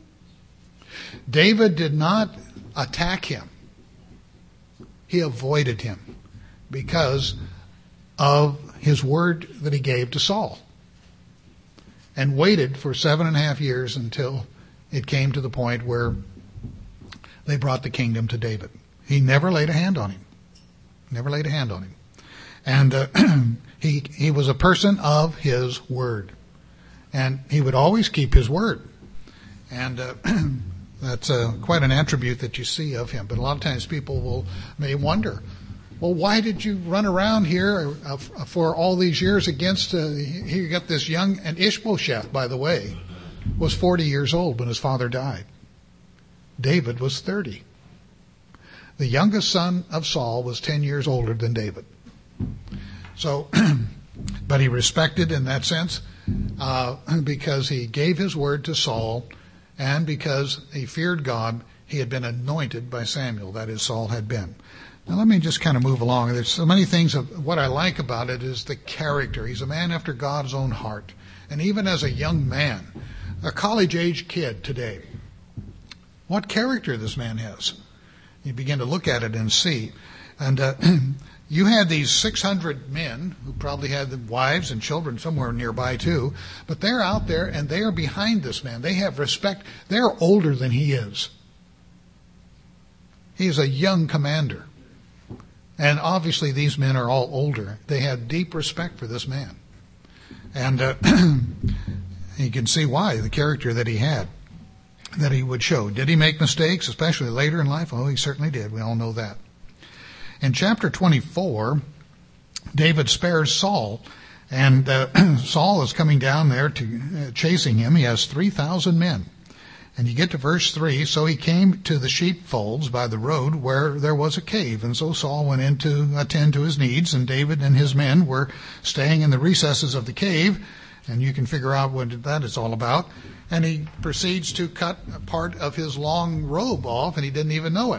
A: David did not attack him. He avoided him because of his word that he gave to Saul, and waited for seven and a half years until it came to the point where they brought the kingdom to David. He never laid a hand on him. Never laid a hand on him. And uh, he he was a person of his word. And he would always keep his word. And uh, that's uh, quite an attribute that you see of him. But a lot of times people will may wonder, well, why did you run around here uh, for all these years against, uh, here you got this young, and Ishbosheth, by the way, was forty years old when his father died. David was thirty. The youngest son of Saul was ten years older than David. So, but he respected in that sense, uh, because he gave his word to Saul, and because he feared God. He had been anointed by Samuel, that is, Saul had been. Now let me just kind of move along. There's so many things of what I like about it is the character. He's a man after God's own heart. And even as a young man, a college-age kid today, what character this man has. You begin to look at it and see. And uh, you had these six hundred men who probably had wives and children somewhere nearby too, but they're out there and they are behind this man. They have respect. They're older than he is. He's a young commander. And obviously these men are all older. They had deep respect for this man. And uh, you can see why, the character that he had, that he would show. Did he make mistakes, especially later in life? Oh, he certainly did. We all know that. In chapter twenty-four, David spares Saul, and uh, Saul is coming down there to uh, chasing him. He has three thousand men. And you get to verse three, so he came to the sheepfolds by the road where there was a cave. And so Saul went in to attend to his needs, and David and his men were staying in the recesses of the cave. And you can figure out what that is all about. And he proceeds to cut a part of his long robe off, and he didn't even know it.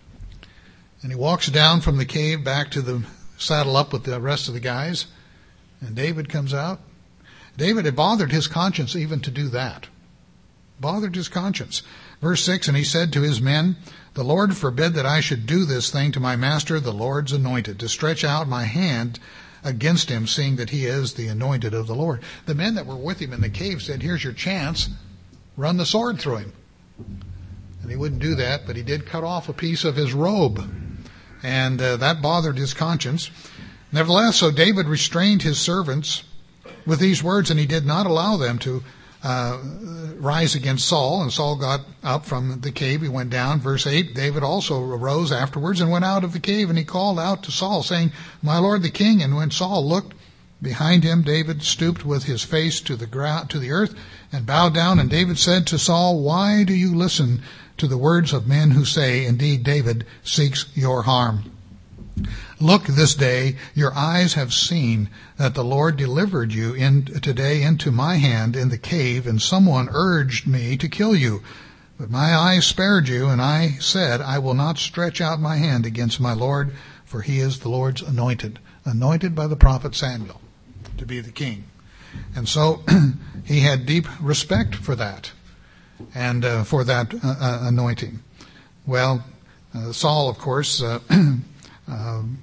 A: And he walks down from the cave back to the saddle up with the rest of the guys. And David comes out. David, it bothered his conscience even to do that. Bothered his conscience. Verse six, and he said to his men, the Lord forbid that I should do this thing to my master, the Lord's anointed, to stretch out my hand against him, seeing that he is the anointed of the Lord. The men that were with him in the cave said, here's your chance, run the sword through him. And he wouldn't do that, but he did cut off a piece of his robe. And uh, that bothered his conscience. Nevertheless, so David restrained his servants with these words, and he did not allow them to uh, rise against Saul. And Saul got up from the cave. He went down. Verse eight, David also arose afterwards and went out of the cave, and he called out to Saul, saying, my lord the king. And when Saul looked behind him, David stooped with his face to the ground, to the earth, and bowed down. And David said to Saul, why do you listen to the words of men who say, indeed, David seeks your harm? Look, this day your eyes have seen that the Lord delivered you in today into my hand in the cave, and someone urged me to kill you. But my eyes spared you, and I said, I will not stretch out my hand against my Lord, for he is the Lord's anointed, anointed by the prophet Samuel to be the king. And so he had deep respect for that and uh, for that uh, uh, anointing. Well, uh, Saul, of course, uh, Um,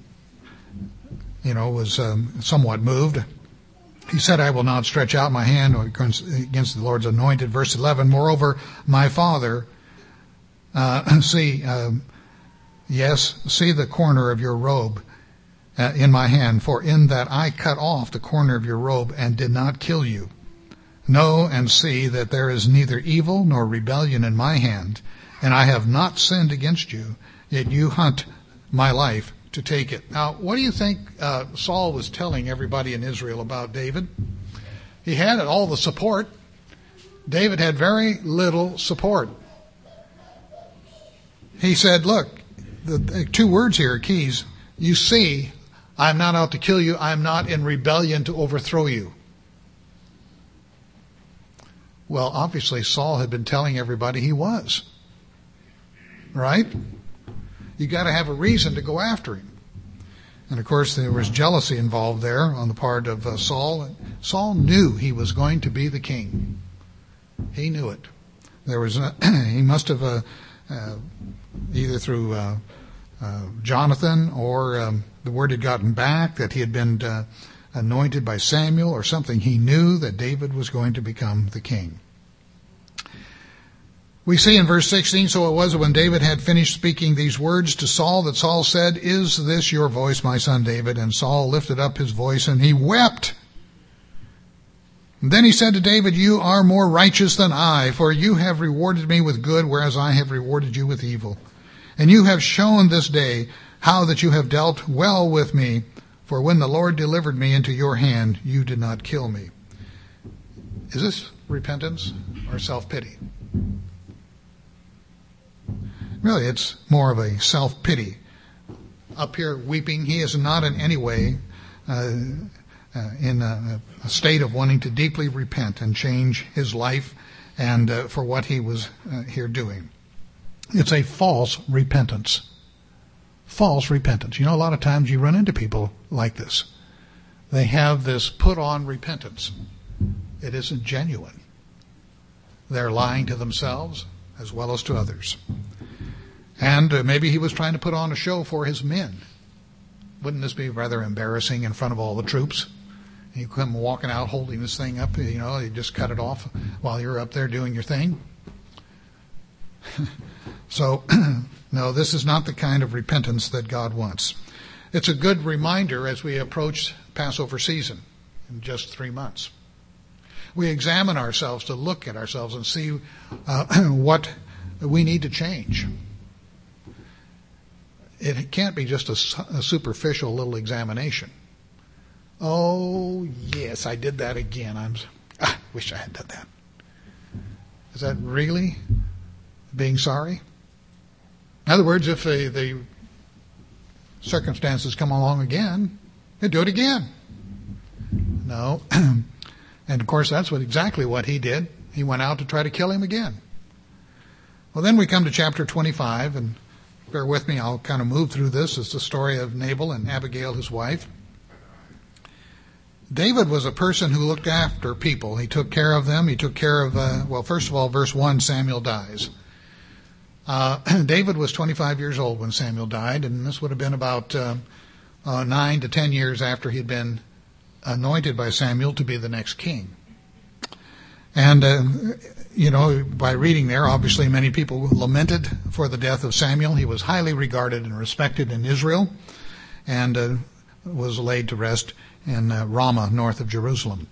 A: you know, was um, somewhat moved. He said, I will not stretch out my hand against the Lord's anointed. Verse eleven, moreover, my father, uh, see, um, yes, see the corner of your robe uh, in my hand, for in that I cut off the corner of your robe and did not kill you. Know and see that there is neither evil nor rebellion in my hand, and I have not sinned against you, yet you hunt my life to take it. Now, what do you think uh, Saul was telling everybody in Israel about David? He had all the support. David had very little support. He said, look, the, the two words here are keys. You see, I'm not out to kill you. I'm not in rebellion to overthrow you. Well, obviously Saul had been telling everybody he was. Right? You got to have a reason to go after him. And of course there was jealousy involved there on the part of uh, Saul. Saul knew he was going to be the king. He knew it. There was a, he must have uh, uh, either through uh, uh, Jonathan or um, the word had gotten back that he had been uh, anointed by Samuel or something. He knew that David was going to become the king. We see in verse sixteen, so it was when David had finished speaking these words to Saul that Saul said, is this your voice, my son David? And Saul lifted up his voice and he wept. And then he said to David, you are more righteous than I, for you have rewarded me with good, whereas I have rewarded you with evil. And you have shown this day how that you have dealt well with me, for when the Lord delivered me into your hand, you did not kill me. Is this repentance or self-pity? Really, it's more of a self-pity. Up here weeping, he is not in any way uh, uh, in a, a state of wanting to deeply repent and change his life and uh, for what he was uh, here doing. It's a false repentance. False repentance. You know, a lot of times you run into people like this. They have this put-on repentance. It isn't genuine. They're lying to themselves as well as to others. And uh, maybe he was trying to put on a show for his men. Wouldn't this be rather embarrassing in front of all the troops? You come walking out holding this thing up, you know, you just cut it off while you're up there doing your thing. So, no, this is not the kind of repentance that God wants. It's a good reminder as we approach Passover season in just three months. We examine ourselves to look at ourselves and see uh, what we need to change. It can't be just a, a superficial little examination. Oh, yes, I did that again. I'm, I wish I had done that. Is that really being sorry? In other words, if the, the circumstances come along again, they do it again. No. And of course, that's what exactly what he did. He went out to try to kill him again. Well, then we come to chapter twenty-five, and bear with me, I'll kind of move through this. It's the story of Nabal and Abigail, his wife. David was a person who looked after people. He took care of them. He took care of, uh, well, first of all, verse one, Samuel dies. Uh, David was twenty-five years old when Samuel died, and this would have been about uh, uh, nine to ten years after he'd been anointed by Samuel to be the next king. And, uh, you know, by reading there, obviously many people lamented for the death of Samuel. He was highly regarded and respected in Israel, and uh, was laid to rest in uh, Ramah, north of Jerusalem.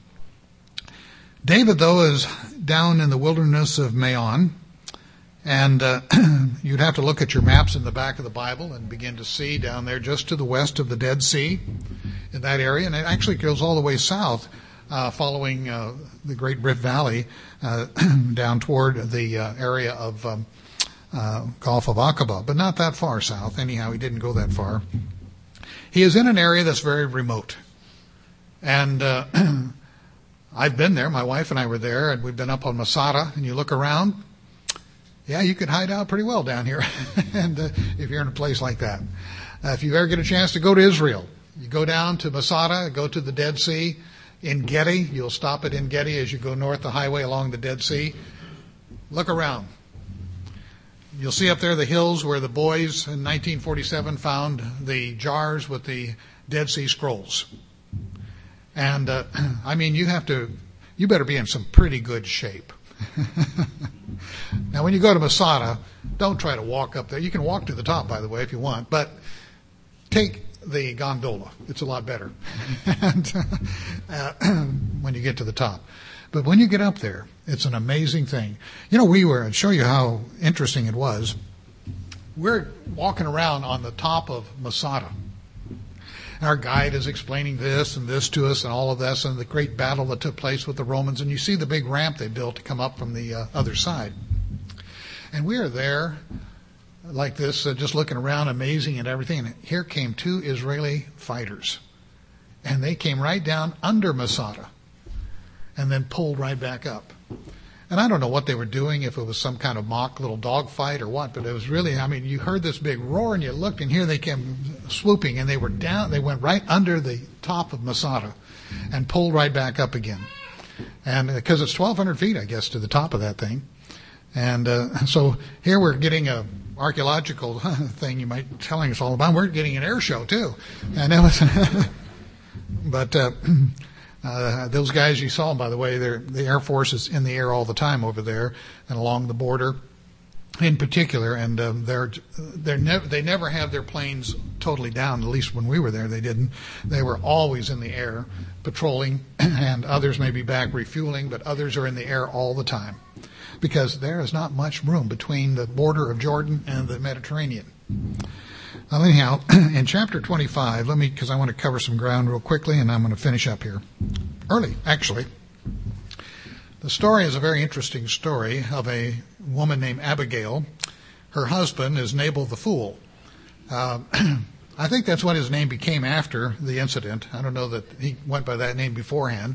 A: David, though, is down in the wilderness of Maon, and uh, you'd have to look at your maps in the back of the Bible and begin to see down there just to the west of the Dead Sea in that area, and it actually goes all the way south, uh, following uh, the Great Rift Valley uh, down toward the uh, area of um, uh, Gulf of Aqaba, but not that far south. Anyhow, he didn't go that far. He is in an area that's very remote. And uh, I've been there. My wife and I were there, and we've been up on Masada, and you look around, yeah, you could hide out pretty well down here and uh, if you're in a place like that. Uh, if you ever get a chance to go to Israel, you go down to Masada, go to the Dead Sea. In Gedi, you'll stop at En Gedi as you go north the highway along the Dead Sea. Look around. You'll see up there the hills where the boys in nineteen forty-seven found the jars with the Dead Sea Scrolls. And, uh, I mean, you have to, you better be in some pretty good shape. Now, when you go to Masada, don't try to walk up there. You can walk to the top, by the way, if you want, but take the gondola. It's a lot better and, uh, when you get to the top. But when you get up there, it's an amazing thing. You know, we were, I'll show you how interesting it was. We're walking around on the top of Masada. Our guide is explaining this and this to us and all of this and the great battle that took place with the Romans. And you see the big ramp they built to come up from the uh, other side. And we are there like this, uh, just looking around, amazing and everything. And here came two Israeli fighters. And they came right down under Masada and then pulled right back up. And I don't know what they were doing, if it was some kind of mock little dog fight or what, but it was really, I mean, you heard this big roar and you looked and here they came swooping and they were down, they went right under the top of Masada and pulled right back up again. And because it's twelve hundred feet, I guess, to the top of that thing. And uh, so here we're getting a archaeological thing you might be telling us all about. We're getting an air show too. And it was, but, uh, Uh, those guys you saw, by the way, they're, the Air Force is in the air all the time over there and along the border in particular. And um, they're, they're never, they never have their planes totally down. At least when we were there, they didn't. They were always in the air patrolling, and others may be back refueling, but others are in the air all the time because there is not much room between the border of Jordan and the Mediterranean. Well, anyhow, in chapter twenty-five, let me, because I want to cover some ground real quickly, and I'm going to finish up here early, actually. The story is a very interesting story of a woman named Abigail. Her husband is Nabal the Fool. Uh, I think that's what his name became after the incident. I don't know that he went by that name beforehand.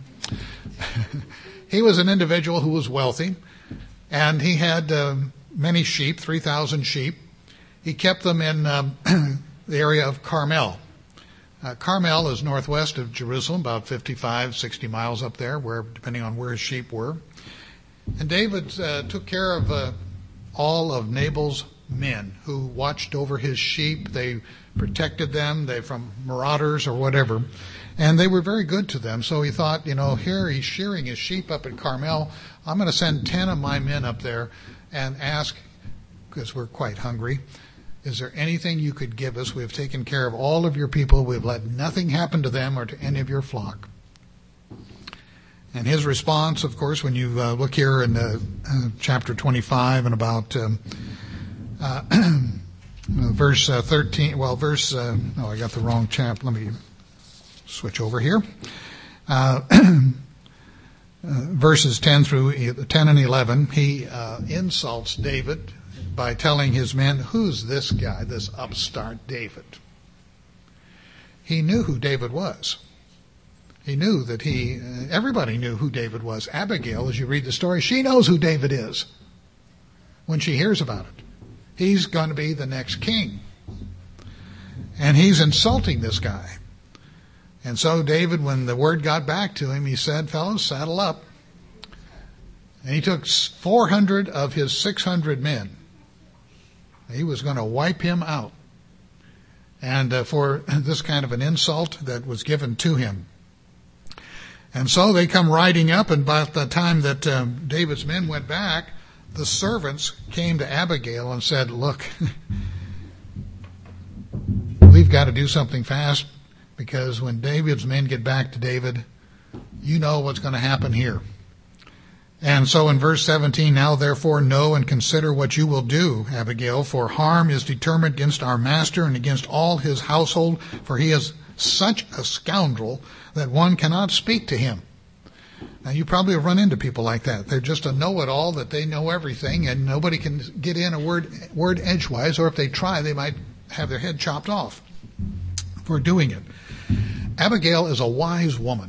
A: He was an individual who was wealthy, and he had uh, many sheep, three thousand sheep. He kept them in um, the area of Carmel. Uh, Carmel is northwest of Jerusalem, about fifty-five, sixty miles up there, where depending on where his sheep were. And David uh, took care of uh, all of Nabal's men who watched over his sheep. They protected them they from marauders or whatever. And they were very good to them. So he thought, you know, here he's shearing his sheep up at Carmel. I'm going to send ten of my men up there and ask, because we're quite hungry, is there anything you could give us? We have taken care of all of your people. We've let nothing happen to them or to any of your flock. And his response, of course, when you uh, look here in uh, uh, chapter twenty-five and about um, uh, verse uh, thirteen, well, verse, uh, oh, I got the wrong chapter. Let me switch over here. Uh, uh, verses ten through ten and eleven, he uh, insults David by telling his men, who's this guy, this upstart David? He knew who David was. He knew that he, uh, everybody knew who David was. Abigail, as you read the story, she knows who David is when she hears about it. He's going to be the next king. And he's insulting this guy. And so David, when the word got back to him, he said, fellows, saddle up. And he took four hundred of his six hundred men. He was going to wipe him out. And uh, for this kind of an insult that was given to him. And so they come riding up, and by the time that um, David's men went back, the servants came to Abigail and said, look, we've got to do something fast, because when David's men get back to David, you know what's going to happen here. And so in verse seventeen, now therefore know and consider what you will do, Abigail, for harm is determined against our master and against all his household, for he is such a scoundrel that one cannot speak to him. Now you probably have run into people like that. They're just a know-it-all, that they know everything, and nobody can get in a word, word edgewise, or if they try, they might have their head chopped off for doing it. Abigail is a wise woman.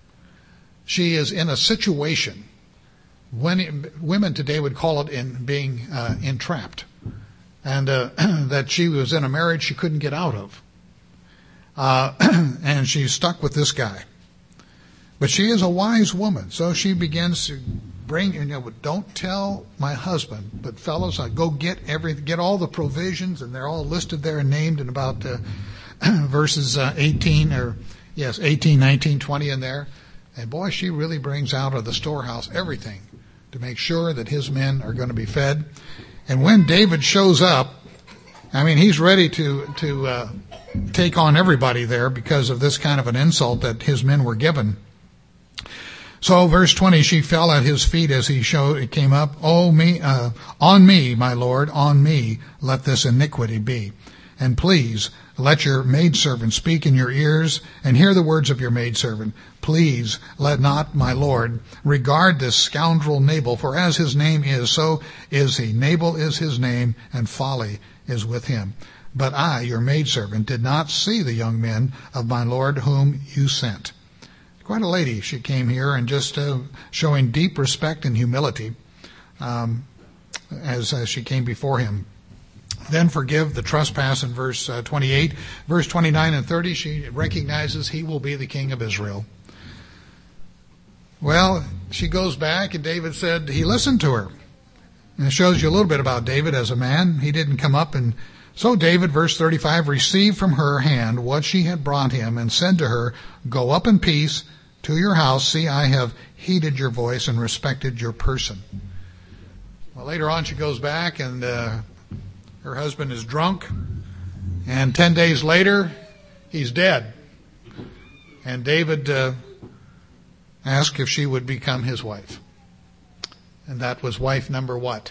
A: She is in a situation, when it, women today would call it in being uh, entrapped, and uh, that she was in a marriage she couldn't get out of. Uh, and she's stuck with this guy. But she is a wise woman, so she begins to bring, you know, don't tell my husband, but fellows, I go get every, get all the provisions, and they're all listed there and named in about uh, verses uh, eighteen, or yes, eighteen, nineteen, twenty in there. And boy, she really brings out of the storehouse everything to make sure that his men are going to be fed. And when David shows up, I mean, he's ready to to uh, take on everybody there because of this kind of an insult that his men were given. So, verse twenty, she fell at his feet as he showed, it came up. Oh me, uh, on me, my Lord, on me, let this iniquity be. And please, let your maidservant speak in your ears, and hear the words of your maidservant. Please, let not my Lord regard this scoundrel Nabal, for as his name is, so is he. Nabal is his name, and folly is with him. But I, your maidservant, did not see the young men of my Lord whom you sent. Quite a lady, she came here, and just uh, showing deep respect and humility um, as uh, she came before him. Then forgive the trespass in verse uh, twenty-eight. Verse twenty-nine and thirty, she recognizes he will be the king of Israel. Well, she goes back, and David said he listened to her. And it shows you a little bit about David as a man. He didn't come up and... So David, verse thirty-five, received from her hand what she had brought him, and said to her, go up in peace to your house. See, I have heeded your voice and respected your person. Well, later on she goes back, and uh, her husband is drunk, and ten days later he's dead. And David uh, asked if she would become his wife. And that was wife number what?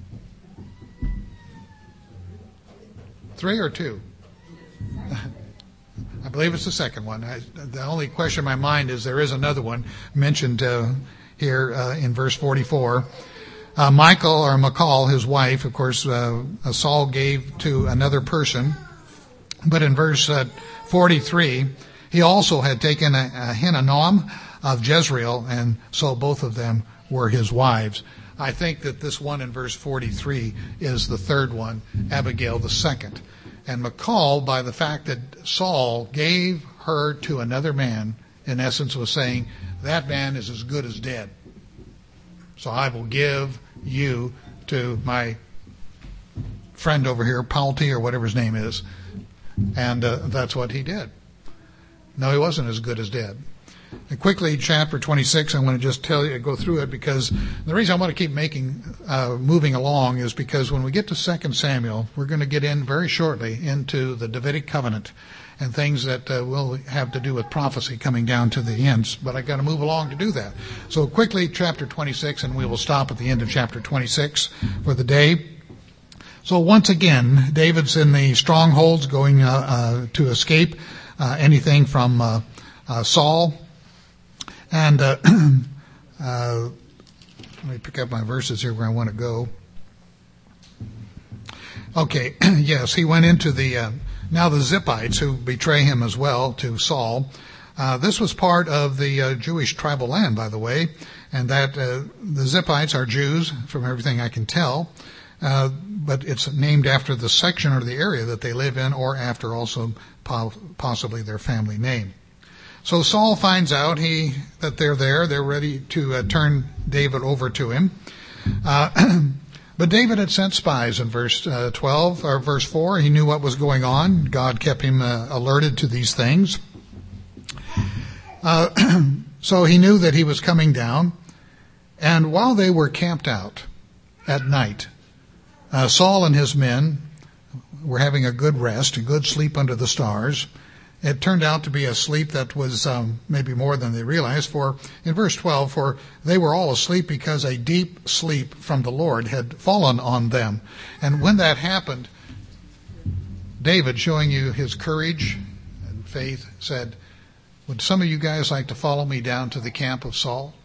A: Three or two? I believe it's the second one. I, the only question in my mind is there is another one mentioned uh, here uh, in verse forty-four. Uh, Michal, or Michal, his wife, of course, uh, Saul gave to another person. But in verse uh, forty-three, he also had taken a, a Ahinoam of Jezreel, and so both of them were his wives. I think that this one in verse forty-three is the third one, Abigail the second. And Michal, by the fact that Saul gave her to another man, in essence was saying, that man is as good as dead. So I will give you to my friend over here, Palti, or whatever his name is. And uh, that's what he did. No, he wasn't as good as dead. And quickly, chapter twenty-six, I want to just tell you, go through it, because the reason I want to keep making, uh, moving along is because when we get to Second Samuel, we're going to get in very shortly into the Davidic covenant and things that uh, will have to do with prophecy coming down to the ends. But I've got to move along to do that. So quickly, chapter twenty-six, and we will stop at the end of chapter twenty-six for the day. So once again, David's in the strongholds going uh, uh, to escape uh, anything from uh, uh, Saul. And uh, uh, let me pick up my verses here where I want to go. Okay, yes, he went into the, uh, now the Zippites, who betray him as well to Saul. Uh, this was part of the uh, Jewish tribal land, by the way, and that uh, the Zippites are Jews, from everything I can tell, uh, but it's named after the section or the area that they live in, or after also po- possibly their family name. So Saul finds out he that they're there. They're ready to uh, turn David over to him. Uh, but David had sent spies in verse uh, twelve or verse four. He knew what was going on. God kept him uh, alerted to these things. Uh, so he knew that he was coming down. And while they were camped out at night, uh, Saul and his men were having a good rest, a good sleep under the stars. It turned out to be a sleep that was um, maybe more than they realized. For in verse twelve, for they were all asleep because a deep sleep from the Lord had fallen on them. And when that happened, David, showing you his courage and faith, said, would some of you guys like to follow me down to the camp of Saul?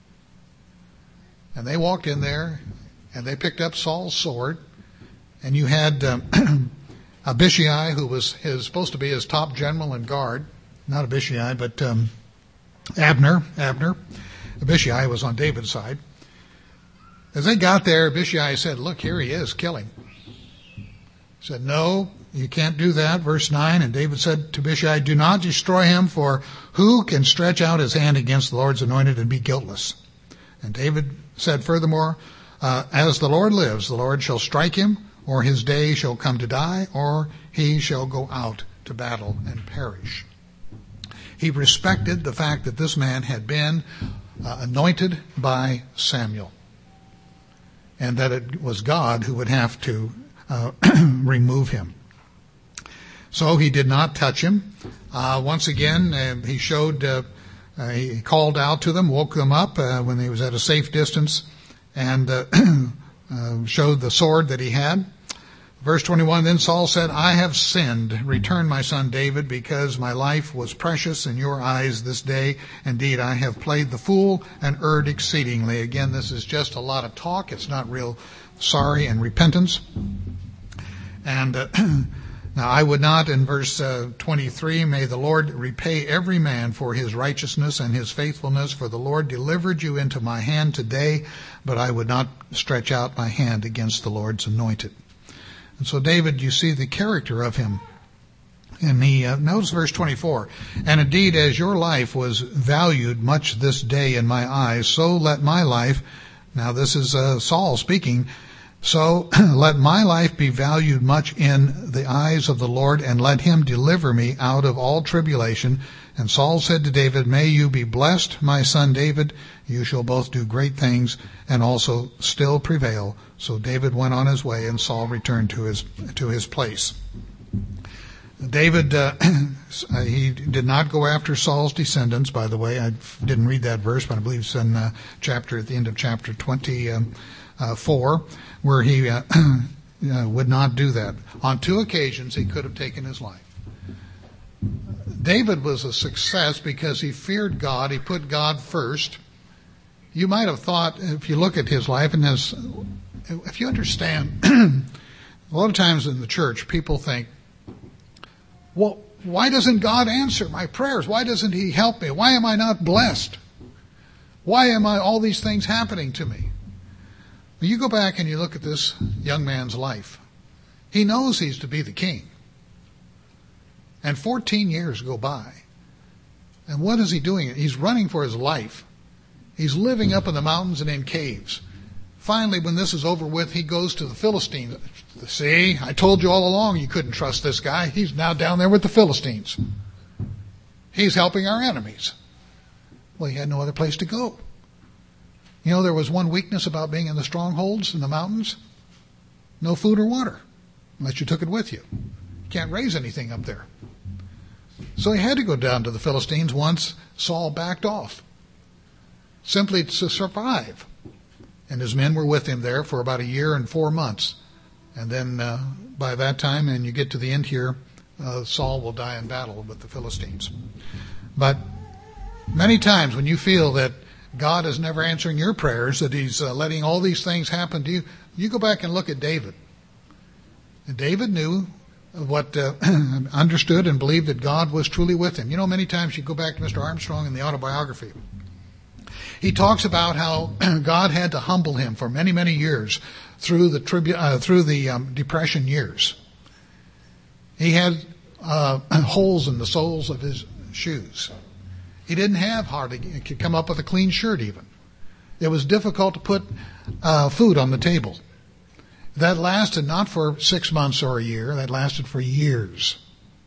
A: And they walked in there, and they picked up Saul's sword, and you had um, Abishai, who was his, supposed to be his top general and guard, not Abishai, but um, Abner. Abner. Abishai was on David's side. As they got there, Abishai said, look, here he is, kill him. He said, no, you can't do that. Verse nine, and David said to Abishai, do not destroy him, for who can stretch out his hand against the Lord's anointed and be guiltless? And David said furthermore, uh, as the Lord lives, the Lord shall strike him, or his day shall come to die, or he shall go out to battle and perish. He respected the fact that this man had been uh, anointed by Samuel, and that it was God who would have to uh, remove him. So he did not touch him. Uh, once again, uh, he showed, uh, uh, he called out to them, woke them up uh, when he was at a safe distance, and uh, uh, showed the sword that he had. Verse twenty-one, then Saul said, I have sinned. Return, my son David, because my life was precious in your eyes this day. Indeed, I have played the fool and erred exceedingly. Again, this is just a lot of talk. It's not real sorry and repentance. And uh, now I would not, in verse uh, twenty-three, may the Lord repay every man for his righteousness and his faithfulness, for the Lord delivered you into my hand today, but I would not stretch out my hand against the Lord's anointed. And so David, you see the character of him. And he, uh, notice verse twenty-four, and indeed as your life was valued much this day in my eyes, so let my life, now this is uh, Saul speaking, so let my life be valued much in the eyes of the Lord, and let him deliver me out of all tribulation. And Saul said to David, may you be blessed, my son David. You shall both do great things and also still prevail. So David went on his way, and Saul returned to his to his place. David, uh, he did not go after Saul's descendants, by the way. I didn't read that verse, but I believe it's in uh, chapter, at the end of chapter twenty-four, um, uh, where he uh, uh, would not do that. On two occasions, he could have taken his life. David was a success because he feared God. He put God first. You might have thought, if you look at his life, and as, if you understand, a lot of times in the church, people think, well, why doesn't God answer my prayers? Why doesn't he help me? Why am I not blessed? Why am I all these things happening to me? Well, you go back and you look at this young man's life. He knows he's to be the king. And fourteen years go by. And what is he doing? He's running for his life. He's living up in the mountains and in caves. Finally, when this is over with, he goes to the Philistines. See, I told you all along you couldn't trust this guy. He's now down there with the Philistines. He's helping our enemies. Well, he had no other place to go. You know, there was one weakness about being in the strongholds in the mountains. No food or water, unless you took it with you. You can't raise anything up there. So he had to go down to the Philistines once Saul backed off, simply to survive. And his men were with him there for about a year and four months. And then uh, by that time, and you get to the end here, uh, Saul will die in battle with the Philistines. But many times when you feel that God is never answering your prayers, that he's uh, letting all these things happen to you, you go back and look at David. And David knew what uh, understood and believed that God was truly with him. You know, many times you go back to Mister Armstrong in the autobiography. He talks about how God had to humble him for many, many years through the tribu- uh, through the um, Depression years. He had uh, holes in the soles of his shoes. He didn't have hardly, he could come up with a clean shirt even. It was difficult to put uh, food on the table. That lasted not for six months or a year, that lasted for years.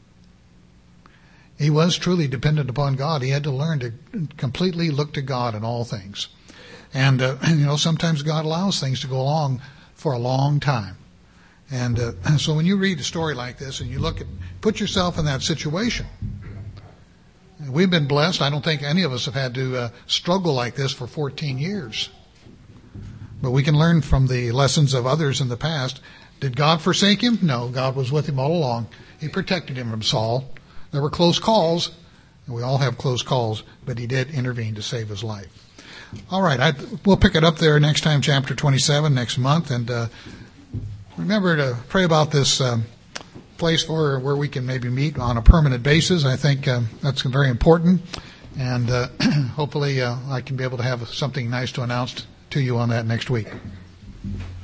A: He was truly dependent upon God. He had to learn to completely look to God in all things. And, uh, you know, sometimes God allows things to go along for a long time. And uh, so when you read a story like this and you look at, put yourself in that situation. We've been blessed. I don't think any of us have had to uh, struggle like this for fourteen years. But we can learn from the lessons of others in the past. Did God forsake him? No, God was with him all along. He protected him from Saul. There were close calls, and we all have close calls, but he did intervene to save his life. All right, I, we'll pick it up there next time, chapter twenty-seven, next month. And uh, remember to pray about this um, place for where we can maybe meet on a permanent basis. I think uh, that's very important. And uh, hopefully uh, I can be able to have something nice to announce to you on that next week.